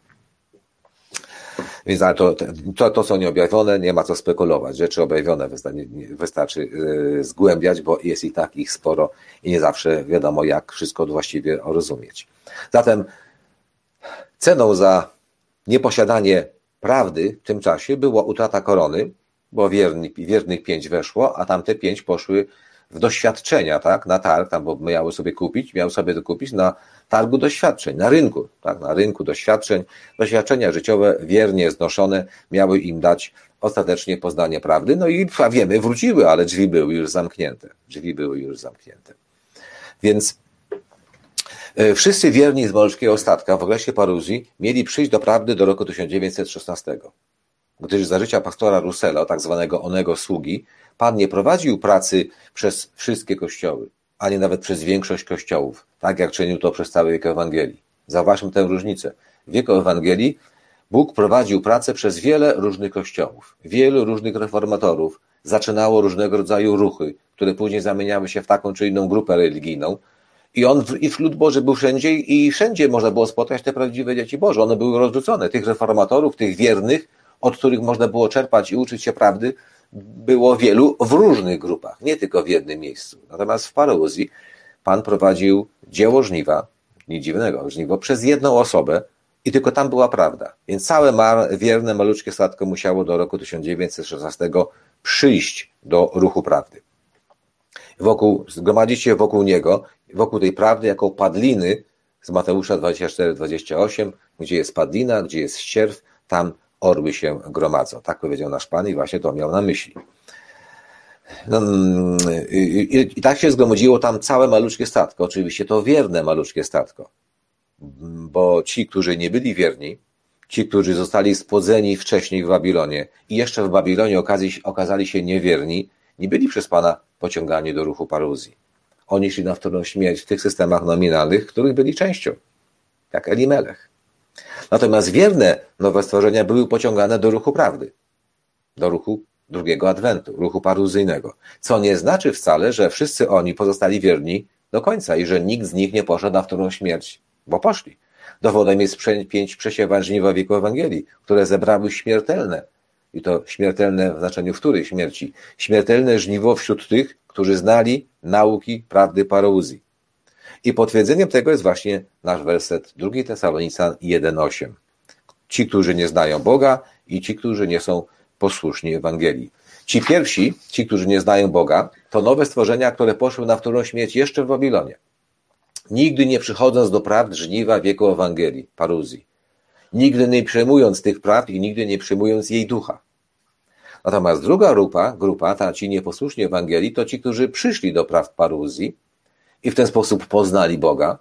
A: Więc to są nieobjawione, nie ma co spekulować. Rzeczy objawione wystarczy zgłębiać, bo jest i tak ich sporo i nie zawsze wiadomo, jak wszystko właściwie rozumieć. Zatem ceną za nieposiadanie prawdy w tym czasie była utrata korony, bo wiernych 5 weszło, a tamte 5 poszły w doświadczenia, tak, na targ, tam, bo miały sobie to kupić na targu doświadczeń, na rynku, tak, na rynku doświadczeń, doświadczenia życiowe wiernie znoszone miały im dać ostatecznie poznanie prawdy, no i wiemy, wróciły, ale drzwi były już zamknięte. Więc wszyscy wierni z maluczkiego statka w okresie paruzji mieli przyjść do prawdy do roku 1916, gdyż za życia pastora Russella, tak zwanego onego sługi, Pan nie prowadził pracy przez wszystkie kościoły. ani nawet przez większość kościołów, tak jak czynił to przez cały wiek Ewangelii. Zauważmy tę różnicę. W wieku Ewangelii Bóg prowadził pracę przez wiele różnych kościołów, wielu różnych reformatorów, zaczynało różnego rodzaju ruchy, które później zamieniały się w taką czy inną grupę religijną. I wśród Boży był wszędzie i wszędzie można było spotkać te prawdziwe dzieci Boże. One były rozrzucone. Tych reformatorów, tych wiernych, od których można było czerpać i uczyć się prawdy, było wielu w różnych grupach, nie tylko w jednym miejscu. Natomiast w Parauzji Pan prowadził dzieło żniwa, nic dziwnego, żniwo, przez jedną osobę i tylko tam była prawda. Więc całe wierne, maluczkie statko musiało do roku 1916 przyjść do ruchu prawdy. Zgromadzić się wokół niego, wokół tej prawdy, jako padliny z Mateusza 24-28, gdzie jest padlina, gdzie jest ścierw, tam orły się gromadzą. Tak powiedział nasz Pan i właśnie to miał na myśli. I tak się zgromadziło tam całe maluczkie statko. Oczywiście to wierne maluczkie statko. Bo ci, którzy nie byli wierni, ci, którzy zostali spłodzeni wcześniej w Babilonie i jeszcze w Babilonie okazali się niewierni, nie byli przez Pana pociągani do ruchu paruzji. Oni szli na wtórną śmierć w tych systemach nominalnych, których byli częścią, jak Elimelech. Natomiast wierne nowe stworzenia były pociągane do ruchu prawdy, do ruchu drugiego adwentu, ruchu paruzyjnego. Co nie znaczy wcale, że wszyscy oni pozostali wierni do końca i że nikt z nich nie poszedł na wtórną śmierć, bo poszli. Dowodem jest 5 przesiewań żniwa wieku Ewangelii, które zebrały śmiertelne, i to śmiertelne w znaczeniu wtórej śmierci, śmiertelne żniwo wśród tych, którzy znali nauki prawdy parouzji. I potwierdzeniem tego jest właśnie nasz werset 2 Tesalonican 1:8. Ci, którzy nie znają Boga i ci, którzy nie są posłuszni Ewangelii. Ci pierwsi, ci, którzy nie znają Boga, to nowe stworzenia, które poszły na wtórną śmierć jeszcze w Babilonie. Nigdy nie przychodząc do prawd żniwa wieku Ewangelii, paruzji. Nigdy nie przejmując tych prawd i nigdy nie przejmując jej ducha. Natomiast druga grupa, ta ci nieposłuszni Ewangelii, to ci, którzy przyszli do prawd paruzji i w ten sposób poznali Boga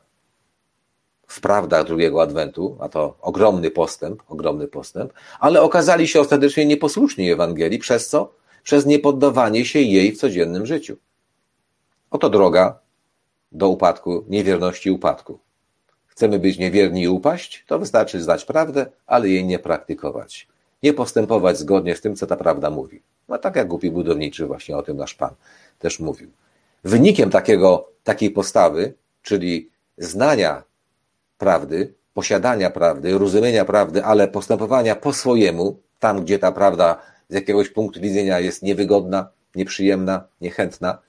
A: w prawdach drugiego adwentu, a to ogromny postęp, ale okazali się ostatecznie nieposłuszni Ewangelii, przez co? Przez niepoddawanie się jej w codziennym życiu. Oto droga do upadku, niewierności i upadku. Chcemy być niewierni i upaść? To wystarczy znać prawdę, ale jej nie praktykować. Nie postępować zgodnie z tym, co ta prawda mówi. No tak jak głupi budowniczy, właśnie o tym nasz Pan też mówił. Wynikiem takiej postawy, czyli znania prawdy, posiadania prawdy, rozumienia prawdy, ale postępowania po swojemu, tam gdzie ta prawda z jakiegoś punktu widzenia jest niewygodna, nieprzyjemna, niechętna.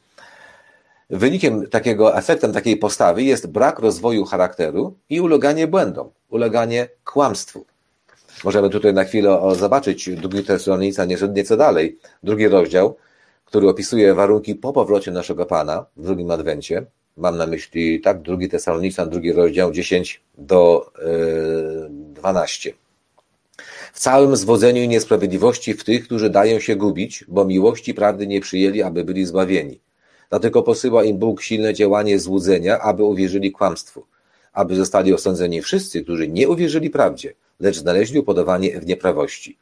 A: Efektem takiej postawy jest brak rozwoju charakteru i uleganie błędom, uleganie kłamstwu. Możemy tutaj na chwilę zobaczyć 2 Tesalonican nieco dalej, 2 rozdział, który opisuje warunki po powrocie naszego Pana w drugim adwencie. Mam na myśli, 2 Tesalonican, 2 rozdział 10-12. W całym zwodzeniu i niesprawiedliwości w tych, którzy dają się gubić, bo miłości prawdy nie przyjęli, aby byli zbawieni. Dlatego posyła im Bóg silne działanie złudzenia, aby uwierzyli kłamstwu, aby zostali osądzeni wszyscy, którzy nie uwierzyli prawdzie, lecz znaleźli upodobanie w nieprawości.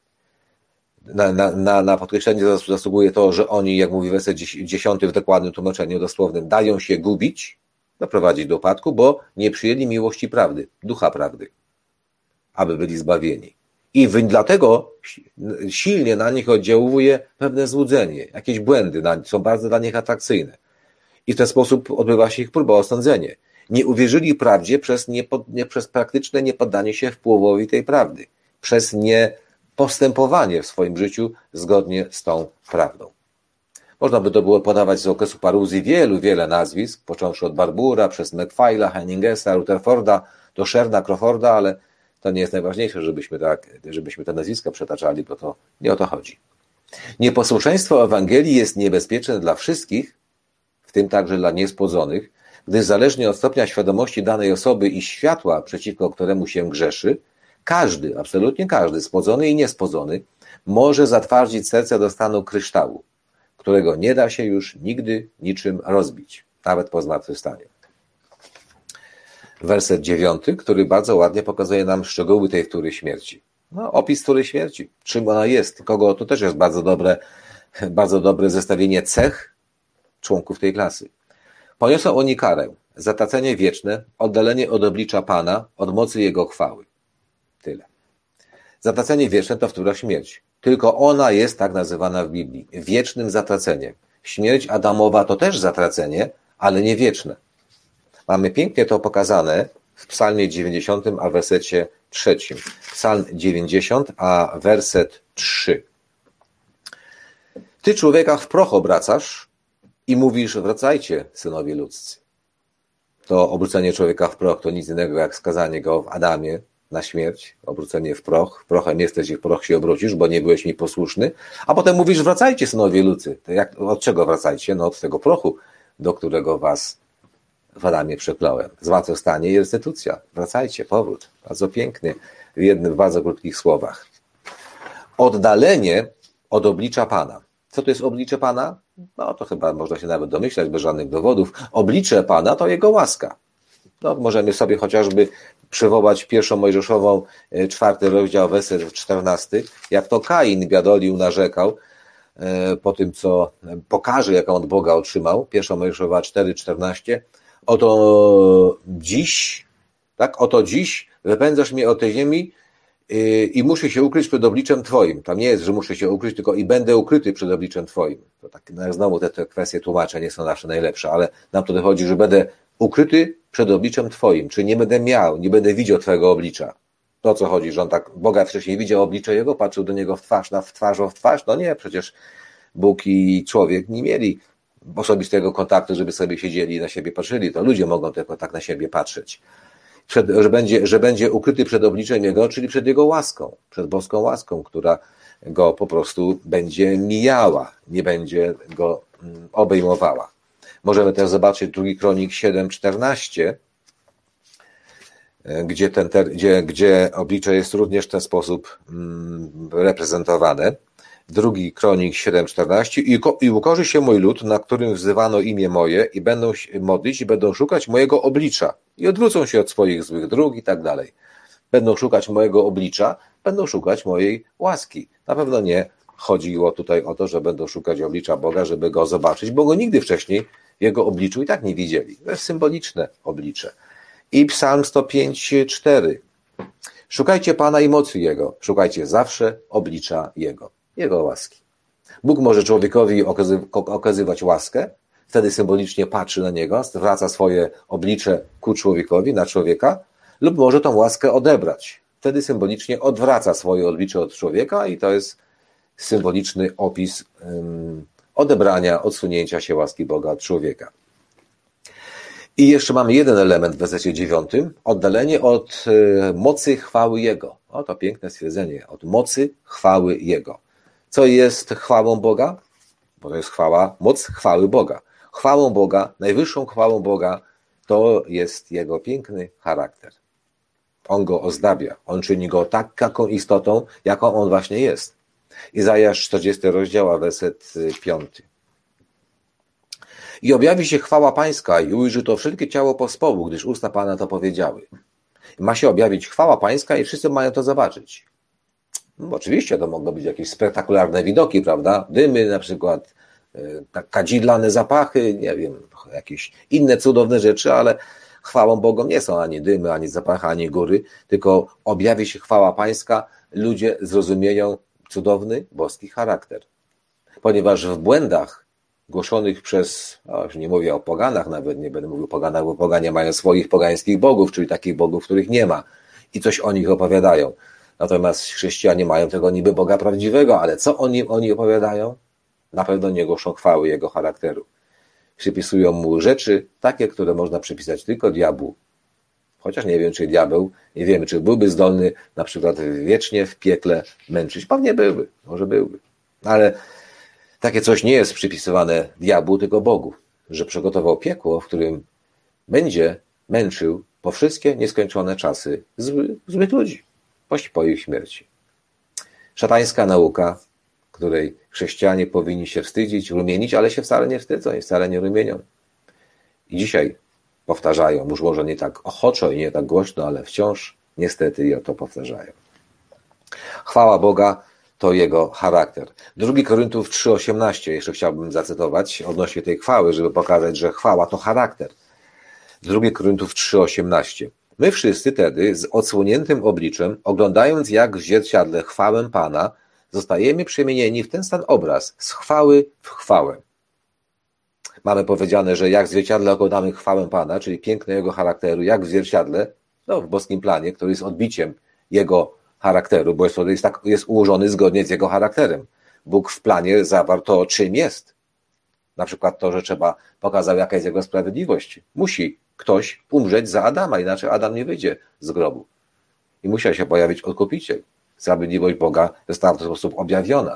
A: Na podkreślenie zasługuje to, że oni, jak mówi werset 10 w dokładnym tłumaczeniu dosłownym, dają się gubić, doprowadzić do upadku, bo nie przyjęli miłości prawdy, ducha prawdy, aby byli zbawieni. I dlatego silnie na nich oddziałuje pewne złudzenie, jakieś błędy są bardzo dla nich atrakcyjne. I w ten sposób odbywa się ich próba osądzenia. Nie uwierzyli prawdzie przez praktyczne niepoddanie się wpływowi tej prawdy, przez niepostępowanie w swoim życiu zgodnie z tą prawdą. Można by to było podawać z okresu paruzji wiele nazwisk, począwszy od Barbura, przez McFaila, Henningesa, Rutherforda, do Sherna, Crawforda, ale to nie jest najważniejsze, żebyśmy te nazwiska przetaczali, bo to nie o to chodzi. Nieposłuszeństwo Ewangelii jest niebezpieczne dla wszystkich, w tym także dla niespłodzonych, gdyż zależnie od stopnia świadomości danej osoby i światła, przeciwko któremu się grzeszy, każdy, absolutnie każdy, spłodzony i niespłodzony, może zatwardzić serce do stanu kryształu, którego nie da się już nigdy niczym rozbić, nawet po zmartwychwstaniu. Werset 9, który bardzo ładnie pokazuje nam szczegóły tej wtóry śmierci. Opis wtóry śmierci, czym ona jest, kogo, to też jest bardzo dobre zestawienie cech członków tej klasy. Poniosą oni karę, zatracenie wieczne, oddalenie od oblicza Pana, od mocy Jego chwały. Tyle. Zatracenie wieczne to wtóra śmierć. Tylko ona jest tak nazywana w Biblii. Wiecznym zatraceniem. Śmierć Adamowa to też zatracenie, ale nie wieczne. Mamy pięknie to pokazane w Psalmie 90, a wersecie 3. Psalm 90, a werset 3. Ty człowieka w proch obracasz i mówisz, wracajcie, synowie ludzcy. To obrócenie człowieka w proch to nic innego jak skazanie go w Adamie na śmierć, obrócenie w proch. Prochem jesteś i w proch się obrócisz, bo nie byłeś mi posłuszny. A potem mówisz, wracajcie, synowie ludzcy. To od czego wracajcie? No od tego prochu, do którego was w Adamie przekląłem. Zmartwychwstanie i restytucja. Wracajcie, powrót. Bardzo pięknie, w bardzo krótkich słowach. Oddalenie od oblicza Pana. Co to jest oblicze Pana? No to chyba można się nawet domyślać bez żadnych dowodów. Oblicze Pana to Jego łaska. No, możemy sobie chociażby przywołać 1 Mojżeszową, 4 rozdział, werset 14, jak to Kain biadolił, narzekał po tym, co pokaże, jaką od Boga otrzymał. 1 Mojżeszowa 4:14. Oto dziś wypędzasz mnie od tej ziemi i muszę się ukryć przed obliczem Twoim. Tam nie jest, że muszę się ukryć, tylko i będę ukryty przed obliczem Twoim. To tak, znowu te kwestie tłumaczenia nie są zawsze najlepsze, ale nam to dochodzi, że będę ukryty przed obliczem Twoim, czyli nie będę widział Twojego oblicza. To o co chodzi, że on tak Boga wcześniej widział oblicze Jego, patrzył do Niego w twarz. No nie, przecież Bóg i człowiek nie mieli osobistego kontaktu, żeby sobie siedzieli i na siebie patrzyli. To ludzie mogą tylko tak na siebie patrzeć. Że będzie ukryty przed obliczem Jego, czyli przed Jego łaską, przed boską łaską, która go po prostu będzie mijała, nie będzie go obejmowała. Możemy też zobaczyć 2 Kronik 7:14, gdzie oblicze jest również w ten sposób reprezentowane. 2 Kronik 7:14 i ukorzy się mój lud, na którym wzywano imię moje i będą się modlić i będą szukać mojego oblicza i odwrócą się od swoich złych dróg i tak dalej. Będą szukać mojego oblicza, będą szukać mojej łaski. Na pewno nie chodziło tutaj o to, że będą szukać oblicza Boga, żeby go zobaczyć, bo go nigdy wcześniej w jego obliczu i tak nie widzieli. To jest symboliczne oblicze. I Psalm 105:4. Szukajcie Pana i mocy Jego, szukajcie zawsze oblicza Jego łaski. Bóg może człowiekowi okazywać łaskę, wtedy symbolicznie patrzy na niego, zwraca swoje oblicze ku człowiekowi, na człowieka, lub może tą łaskę odebrać. Wtedy symbolicznie odwraca swoje oblicze od człowieka i to jest symboliczny opis odebrania, odsunięcia się łaski Boga od człowieka. I jeszcze mamy jeden element w wersecie 9. Oddalenie od mocy chwały Jego. O, to piękne stwierdzenie. Od mocy chwały Jego. Co jest chwałą Boga? Bo to jest moc chwały Boga. Chwałą Boga, najwyższą chwałą Boga to jest Jego piękny charakter. On go ozdabia. On czyni go taką istotą, jaką On właśnie jest. Izajasz 40 rozdział, werset 5. I objawi się chwała Pańska i ujrzy to wszelkie ciało pospołu, gdyż usta Pana to powiedziały. Ma się objawić chwała Pańska i wszyscy mają to zobaczyć. No, oczywiście to mogą być jakieś spektakularne widoki, prawda? Dymy na przykład, kadzidlane zapachy, nie wiem, jakieś inne cudowne rzeczy, ale chwałą Bogom nie są ani dymy, ani zapachy, ani góry, tylko objawi się chwała Pańska, ludzie zrozumieją cudowny boski charakter. Ponieważ w błędach głoszonych przez, już nie mówię o poganach, nawet nie będę mówił o poganach, bo poganie mają swoich pogańskich bogów, czyli takich bogów, których nie ma i coś o nich opowiadają. Natomiast chrześcijanie mają tego niby Boga prawdziwego, ale co oni opowiadają? Na pewno nie głoszą chwały Jego charakteru. Przypisują Mu rzeczy takie, które można przypisać tylko diabłu. Chociaż nie wiem, czy diabeł, nie wiemy, czy byłby zdolny na przykład wiecznie w piekle męczyć. Pewnie byłby, może byłby. Ale takie coś nie jest przypisywane diabłu, tylko Bogu, że przygotował piekło, w którym będzie męczył po wszystkie nieskończone czasy złych ludzi, po ich śmierci. Szatańska nauka, której chrześcijanie powinni się wstydzić, rumienić, ale się wcale nie wstydzą i wcale nie rumienią. I dzisiaj powtarzają, już może nie tak ochoczo i nie tak głośno, ale wciąż niestety i o to powtarzają. Chwała Boga to jego charakter. 2 Koryntiów 3,18 jeszcze chciałbym zacytować odnośnie tej chwały, żeby pokazać, że chwała to charakter. 2 Koryntiów 3,18. My wszyscy tedy z odsłoniętym obliczem, oglądając jak w zwierciadle chwałę Pana, zostajemy przemienieni w ten sam obraz, z chwały w chwałę. Mamy powiedziane, że jak w zwierciadle oglądamy chwałę Pana, czyli piękno Jego charakteru, jak w zwierciadle, w boskim planie, który jest odbiciem Jego charakteru, bo jest ułożony zgodnie z Jego charakterem. Bóg w planie zawarł to, czym jest. Na przykład to, że trzeba pokazać, jaka jest Jego sprawiedliwość. Musi ktoś umrzeć za Adama, inaczej Adam nie wyjdzie z grobu. I musiał się pojawić Odkupiciel. Sprawiedliwość Boga została w ten sposób objawiona.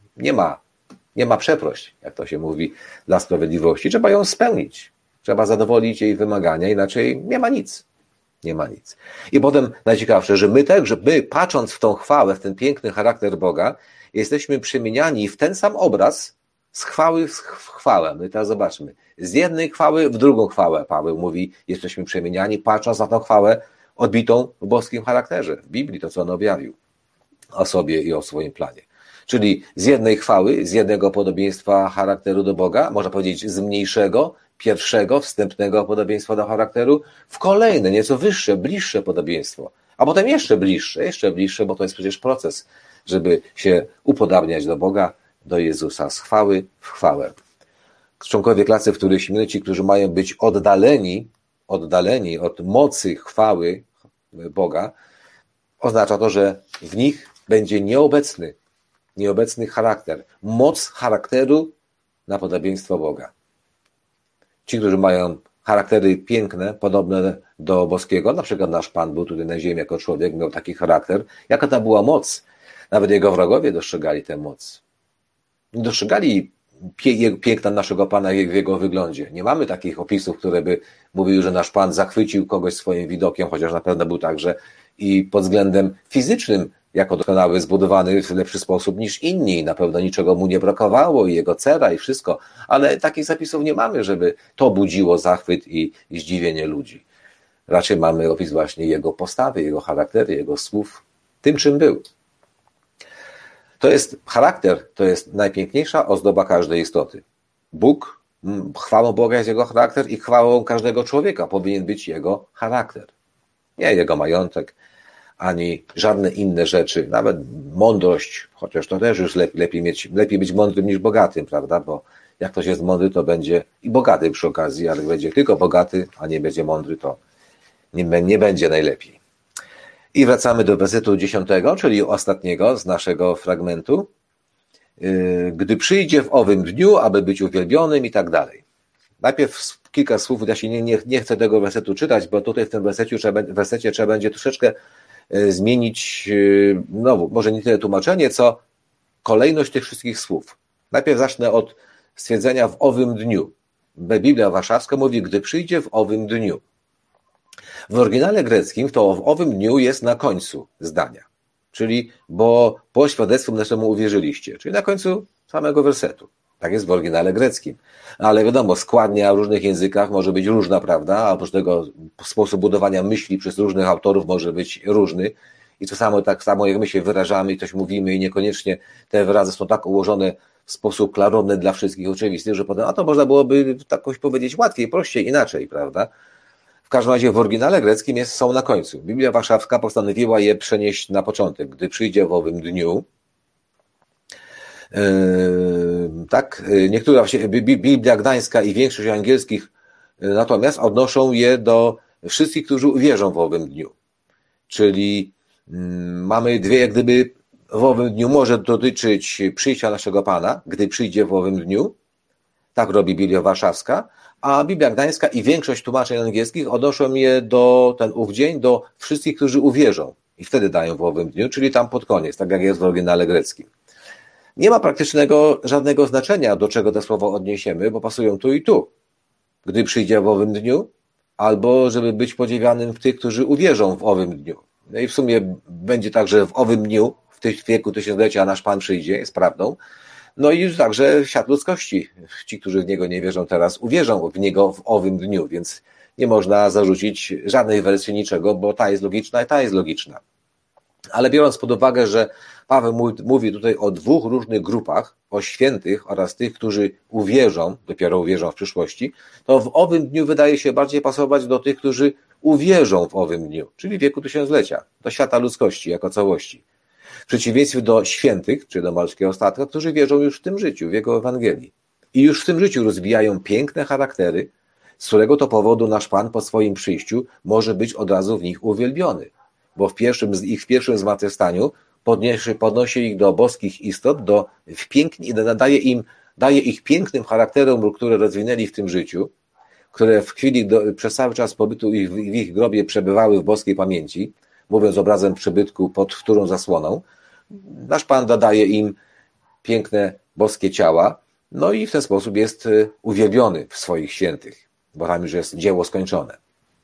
A: Nie ma przeproś, jak to się mówi, dla sprawiedliwości. Trzeba ją spełnić. Trzeba zadowolić jej wymagania, inaczej nie ma nic. Nie ma nic. I potem najciekawsze, że my patrząc w tą chwałę, w ten piękny charakter Boga, jesteśmy przemieniani w ten sam obraz z chwały w chwałę. My teraz zobaczmy. Z jednej chwały w drugą chwałę. Paweł mówi, jesteśmy przemieniani, patrząc na tą chwałę odbitą w boskim charakterze. W Biblii to, co on objawił o sobie i o swoim planie. Czyli z jednej chwały, z jednego podobieństwa charakteru do Boga, można powiedzieć z mniejszego, pierwszego, wstępnego podobieństwa do charakteru, w kolejne, nieco wyższe, bliższe podobieństwo, a potem jeszcze bliższe, bo to jest przecież proces, żeby się upodabniać do Boga, do Jezusa, z chwały w chwałę. Członkowie klasy, w których się ci, którzy mają być oddaleni od mocy chwały Boga, oznacza to, że w nich będzie nieobecny charakter, moc charakteru na podobieństwo Boga. Ci, którzy mają charaktery piękne, podobne do boskiego, na przykład nasz Pan był tutaj na ziemi jako człowiek, miał taki charakter, jaka to była moc. Nawet jego wrogowie dostrzegali tę moc. Dostrzegali piękna naszego Pana w jego wyglądzie. Nie mamy takich opisów, które by mówiły, że nasz Pan zachwycił kogoś swoim widokiem, chociaż na pewno był także i pod względem fizycznym jako doskonały, zbudowany w lepszy sposób niż inni. Na pewno niczego mu nie brakowało i jego cera i wszystko, ale takich zapisów nie mamy, żeby to budziło zachwyt i zdziwienie ludzi. Raczej mamy opis właśnie jego postawy, jego charakteru, jego słów, tym czym był. Charakter to jest najpiękniejsza ozdoba każdej istoty. Bóg, chwałą Boga jest jego charakter i chwałą każdego człowieka powinien być jego charakter. Nie jego majątek, ani żadne inne rzeczy, nawet mądrość, chociaż to też już lepiej być mądrym niż bogatym, prawda? Bo jak ktoś jest mądry, to będzie i bogaty przy okazji, ale będzie tylko bogaty, a nie będzie mądry, to nie będzie najlepiej. I wracamy do wersetu 10, czyli ostatniego z naszego fragmentu. Gdy przyjdzie w owym dniu, aby być uwielbionym i tak dalej. Najpierw kilka słów, ja się nie chcę tego wersetu czytać, bo tutaj w tym wersecie trzeba będzie troszeczkę zmienić, może nie tyle tłumaczenie, co kolejność tych wszystkich słów. Najpierw zacznę od stwierdzenia w owym dniu. Biblia Warszawska mówi, gdy przyjdzie w owym dniu. W oryginale greckim to w owym dniu jest na końcu zdania, czyli bo świadectwem naszemu uwierzyliście, czyli na końcu samego wersetu. Tak jest w oryginale greckim. Ale wiadomo, składnia w różnych językach może być różna, prawda? A oprócz tego sposób budowania myśli przez różnych autorów może być różny. I tak samo jak my się wyrażamy i coś mówimy i niekoniecznie te wyrazy są tak ułożone w sposób klarowny dla wszystkich, oczywisty, że potem, to można byłoby jakoś powiedzieć łatwiej, prościej, inaczej, prawda? W każdym razie w oryginale greckim są na końcu. Biblia Warszawska postanowiła je przenieść na początek. Gdy przyjdzie w owym dniu, tak, niektóre Biblia Gdańska i większość angielskich natomiast odnoszą je do wszystkich, którzy uwierzą w owym dniu. Czyli mamy dwie, jak gdyby w owym dniu może dotyczyć przyjścia naszego Pana, gdy przyjdzie w owym dniu. Tak robi Biblia Warszawska, a Biblia Gdańska i większość tłumaczeń angielskich odnoszą je do ów dzień, do wszystkich, którzy uwierzą. I wtedy dają w owym dniu, czyli tam pod koniec, tak jak jest w oryginale greckim. Nie ma praktycznego żadnego znaczenia, do czego to słowo odniesiemy, bo pasują tu i tu. Gdy przyjdzie w owym dniu, albo żeby być podziwianym w tych, którzy uwierzą w owym dniu. No i w sumie będzie tak, że w owym dniu, w wieku tysiąclecia nasz Pan przyjdzie, jest prawdą. No i także świat ludzkości. Ci, którzy w Niego nie wierzą teraz, uwierzą w Niego w owym dniu, więc nie można zarzucić żadnej wersji niczego, bo ta jest logiczna i ta jest logiczna. Ale biorąc pod uwagę, że Paweł mówi tutaj o dwóch różnych grupach, o świętych oraz tych, którzy dopiero uwierzą w przyszłości, to w owym dniu wydaje się bardziej pasować do tych, którzy uwierzą w owym dniu, czyli wieku tysiąclecia, do świata ludzkości jako całości. W przeciwieństwie do świętych, czy do malskiego statka, którzy wierzą już w tym życiu, w jego Ewangelii. I już w tym życiu rozwijają piękne charaktery, z którego to powodu nasz Pan po swoim przyjściu może być od razu w nich uwielbiony. Bo w pierwszym zmartwychwstaniu podnosi ich do boskich istot, daje ich pięknym charakterom, które rozwinęli w tym życiu, które w chwili przez cały czas pobytu w ich grobie przebywały w boskiej pamięci, mówiąc obrazem przybytku pod wtórą zasłoną. Nasz Pan daje im piękne boskie ciała, no i w ten sposób jest uwielbiony w swoich świętych, bo tam już jest dzieło skończone.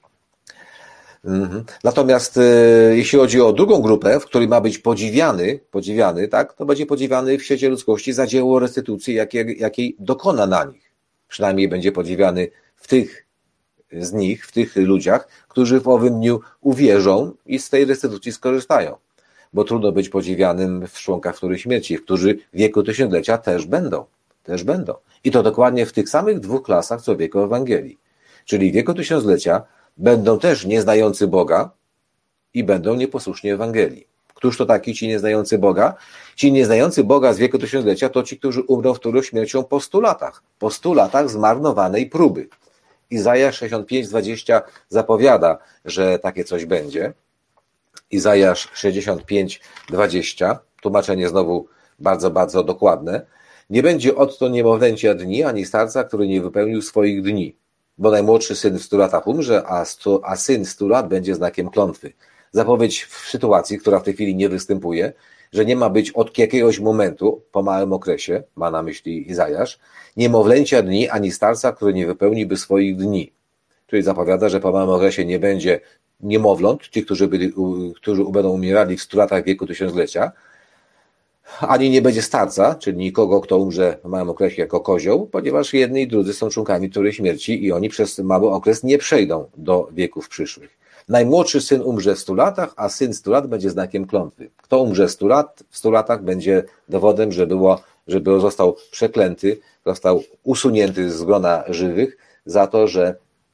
A: Natomiast jeśli chodzi o drugą grupę, w której ma być podziwiany, tak, to będzie podziwiany w świecie ludzkości za dzieło restytucji, jakiej dokona na nich. Przynajmniej będzie podziwiany w tych ludziach, którzy w owym dniu uwierzą i z tej restytucji skorzystają. Bo trudno być podziwianym w członkach wtóry śmierci, którzy w wieku tysiąclecia też będą. I to dokładnie w tych samych dwóch klasach, co w wieku Ewangelii. Czyli w wieku tysiąclecia będą też nieznający Boga i będą nieposłuszni Ewangelii. Któż to taki ci nieznający Boga? Ci nieznający Boga z wieku tysiąclecia to ci, którzy umrą wtórą śmiercią po 100 latach. Po 100 latach zmarnowanej próby. Izajasz 65:20 zapowiada, że takie coś będzie. Izajasz 65:20, tłumaczenie znowu bardzo, bardzo dokładne. Nie będzie odtąd niemowlęcia dni, ani starca, który nie wypełnił swoich dni. Bo najmłodszy syn w 100 latach umrze, a syn 100 lat będzie znakiem klątwy. Zapowiedź w sytuacji, która w tej chwili nie występuje, że nie ma być od jakiegoś momentu, po małym okresie, ma na myśli Izajasz, niemowlęcia dni, ani starca, który nie wypełniłby swoich dni. Czyli zapowiada, że po małym okresie nie będzie niemowląt, tych, którzy będą umierali w 100 latach wieku tysiąclecia, ani nie będzie starca, czyli nikogo, kto umrze w małym okresie jako kozioł, ponieważ jedni i drudzy są członkami wtóry śmierci i oni przez mały okres nie przejdą do wieków przyszłych. Najmłodszy syn umrze w 100 latach, a syn 100 lat będzie znakiem klątwy. Kto umrze w 100 latach będzie dowodem, że został przeklęty, został usunięty z grona żywych za to, że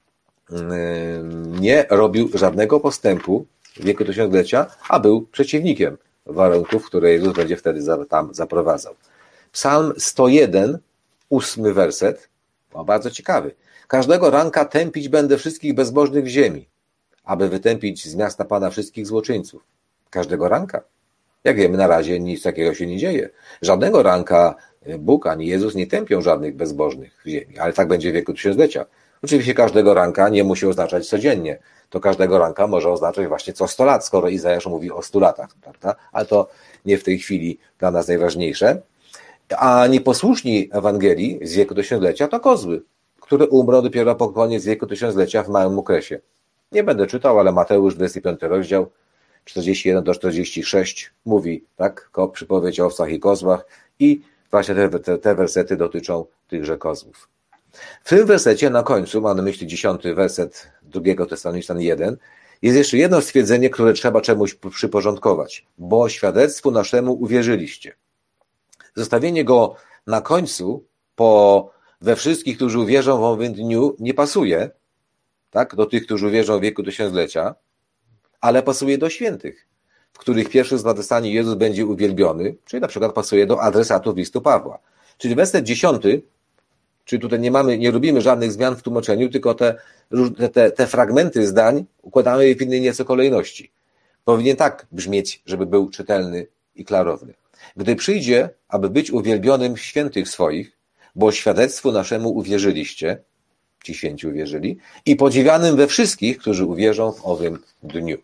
A: nie robił żadnego postępu w wieku tysiąclecia, a był przeciwnikiem warunków, które Jezus będzie wtedy tam zaprowadzał. Psalm 101, 8 werset, bardzo ciekawy. Każdego ranka tępić będę wszystkich bezbożnych w ziemi, aby wytępić z miasta Pana wszystkich złoczyńców. Każdego ranka. Jak wiemy, na razie nic takiego się nie dzieje. Żadnego ranka Bóg ani Jezus nie tępią żadnych bezbożnych w ziemi, ale tak będzie w wieku tysiąclecia. Oczywiście każdego ranka nie musi oznaczać codziennie. To każdego ranka może oznaczać właśnie co 100 lat, skoro Izajasz mówi o 100 latach, prawda? Ale to nie w tej chwili dla nas najważniejsze. A nieposłuszni Ewangelii z wieku tysiąclecia to kozły, które umrą dopiero po koniec wieku tysiąclecia w małym okresie. Nie będę czytał, ale Mateusz 25 rozdział 41-46 mówi, tak, przypowiedź o owcach i kozłach i właśnie te wersety dotyczą tychże kozłów. W tym wersecie na końcu, mam na myśli 10 werset 2 Tesaloniczan 1, jest jeszcze jedno stwierdzenie, które trzeba czemuś przyporządkować. Bo świadectwu naszemu uwierzyliście. Zostawienie go na końcu we wszystkich, którzy uwierzą w owym dniu, nie pasuje, tak, do tych, którzy uwierzą w wieku tysiąclecia, ale pasuje do świętych, w których pierwszym zmartwychwstaniu Jezus będzie uwielbiony, czyli na przykład pasuje do adresatów listu Pawła. Czyli werset 10, czyli tutaj nie robimy żadnych zmian w tłumaczeniu, tylko te fragmenty zdań układamy w innej nieco kolejności. Powinien tak brzmieć, żeby był czytelny i klarowny. Gdy przyjdzie, aby być uwielbionym w świętych swoich, bo świadectwu naszemu uwierzyliście, ci święci uwierzyli, i podziwianym we wszystkich, którzy uwierzą w owym dniu.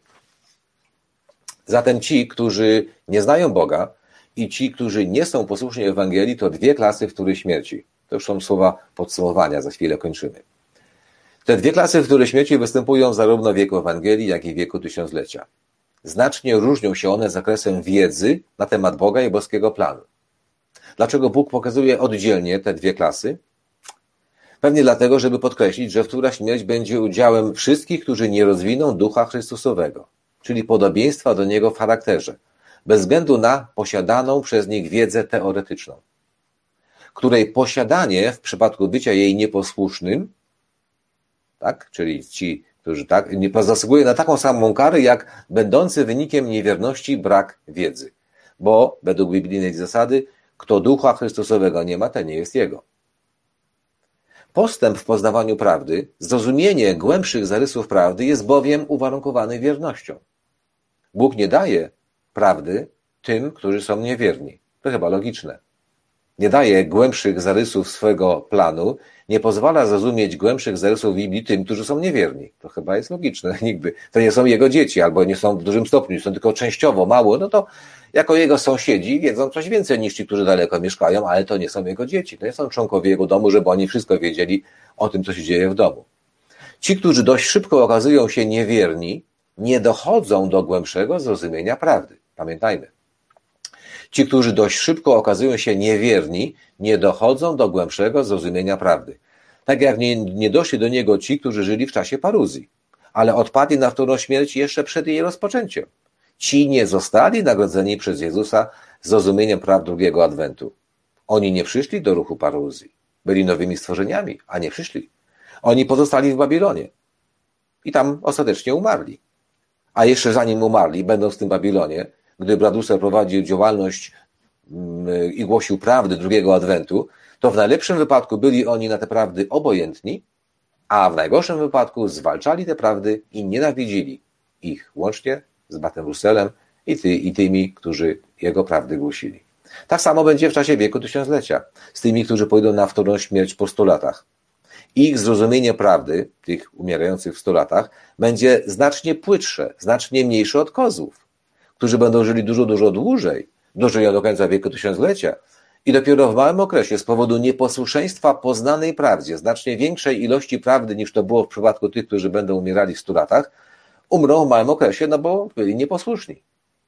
A: Zatem ci, którzy nie znają Boga i ci, którzy nie są posłuszni Ewangelii, to dwie klasy wtóry śmierci. To już są słowa podsumowania, za chwilę kończymy. Te dwie klasy wtóry śmierci występują zarówno w wieku Ewangelii, jak i w wieku tysiąclecia. Znacznie różnią się one zakresem wiedzy na temat Boga i boskiego planu. Dlaczego Bóg pokazuje oddzielnie te dwie klasy? Pewnie dlatego, żeby podkreślić, że wtóra śmierć będzie udziałem wszystkich, którzy nie rozwiną ducha Chrystusowego. czyli podobieństwa do Niego w charakterze, bez względu na posiadaną przez nich wiedzę teoretyczną, której posiadanie w przypadku bycia jej nieposłusznym, tak, czyli ci, którzy tak, nie zasługuje na taką samą karę, jak będący wynikiem niewierności brak wiedzy. Bo według biblijnej zasady, kto Ducha Chrystusowego nie ma, ten nie jest Jego. Postęp w poznawaniu prawdy, zrozumienie głębszych zarysów prawdy jest bowiem uwarunkowany wiernością. Bóg nie daje prawdy tym, którzy są niewierni. To chyba logiczne. Nie daje głębszych zarysów swego planu, nie pozwala zrozumieć głębszych zarysów Biblii tym, którzy są niewierni. To chyba jest logiczne. Nigdy. To nie są Jego dzieci, albo nie są w dużym stopniu, są tylko częściowo, mało, no to jako Jego sąsiedzi wiedzą coś więcej niż ci, którzy daleko mieszkają, ale to nie są Jego dzieci. To nie są członkowie Jego domu, żeby oni wszystko wiedzieli o tym, co się dzieje w domu. Ci, którzy dość szybko okazują się niewierni, nie dochodzą do głębszego zrozumienia prawdy. Pamiętajmy. Ci, którzy dość szybko okazują się niewierni, nie dochodzą do głębszego zrozumienia prawdy. Tak jak nie doszli do niego ci, którzy żyli w czasie paruzji, ale odpadli na wtórną śmierć jeszcze przed jej rozpoczęciem. Ci nie zostali nagrodzeni przez Jezusa zrozumieniem praw drugiego adwentu. Oni nie przyszli do ruchu paruzji. Byli nowymi stworzeniami, a nie przyszli. Oni pozostali w Babilonie i tam ostatecznie umarli. A jeszcze zanim umarli, będąc w tym Babilonie, gdy brat Russell prowadził działalność i głosił prawdy drugiego adwentu, to w najlepszym wypadku byli oni na te prawdy obojętni, a w najgorszym wypadku zwalczali te prawdy i nienawidzili ich, łącznie z bratem Russellem i tymi, którzy jego prawdy głosili. Tak samo będzie w czasie wieku tysiąclecia, z tymi, którzy pójdą na wtórną śmierć po 100 latach. Ich zrozumienie prawdy, tych umierających w 100 latach, będzie znacznie płytsze, znacznie mniejsze od kozłów, którzy będą żyli dużo, dużo dłużej, dożyją do końca wieku tysiąclecia i dopiero w małym okresie z powodu nieposłuszeństwa poznanej prawdzie, znacznie większej ilości prawdy niż to było w przypadku tych, którzy będą umierali w 100 latach, umrą w małym okresie, no bo byli nieposłuszni.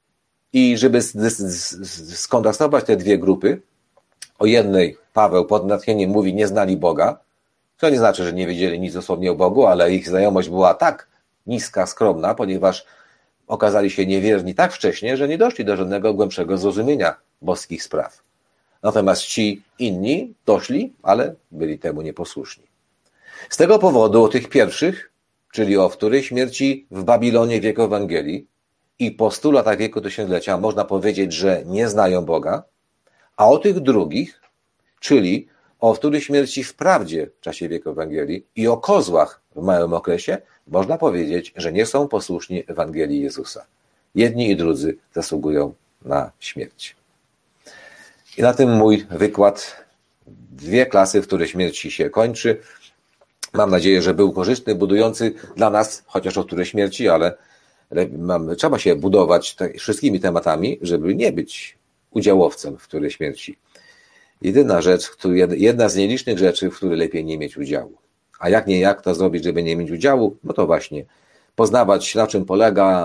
A: I żeby skontrastować te dwie grupy, o jednej Paweł pod natchnieniem mówi, nie znali Boga, to nie znaczy, że nie wiedzieli nic dosłownie o Bogu, ale ich znajomość była tak niska, skromna, ponieważ okazali się niewierni tak wcześnie, że nie doszli do żadnego głębszego zrozumienia boskich spraw. Natomiast ci inni doszli, ale byli temu nieposłuszni. Z tego powodu o tych pierwszych, czyli o wtórej śmierci w Babilonie wieku Ewangelii i po 100 latach wieku tysiąclecia można powiedzieć, że nie znają Boga, a o tych drugich, czyli o wtórej śmierci w prawdzie w czasie wieku Ewangelii i o kozłach w małym okresie, można powiedzieć, że nie są posłuszni Ewangelii Jezusa. Jedni i drudzy zasługują na śmierć. I na tym mój wykład, 2 klasy, w której śmierci się kończy. Mam nadzieję, że był korzystny, budujący dla nas, chociaż o której śmierci, ale trzeba się budować wszystkimi tematami, żeby nie być udziałowcem w której śmierci. Jedna z nielicznych rzeczy, w której lepiej nie mieć udziału. A jak nie jak to zrobić, żeby nie mieć udziału? No to właśnie poznawać, na czym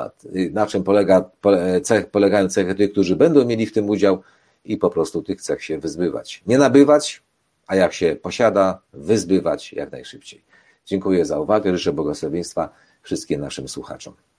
A: polegają cechy tych, którzy będą mieli w tym udział i po prostu tych cech się wyzbywać. Nie nabywać, a jak się posiada, wyzbywać jak najszybciej. Dziękuję za uwagę, życzę błogosławieństwa wszystkim naszym słuchaczom.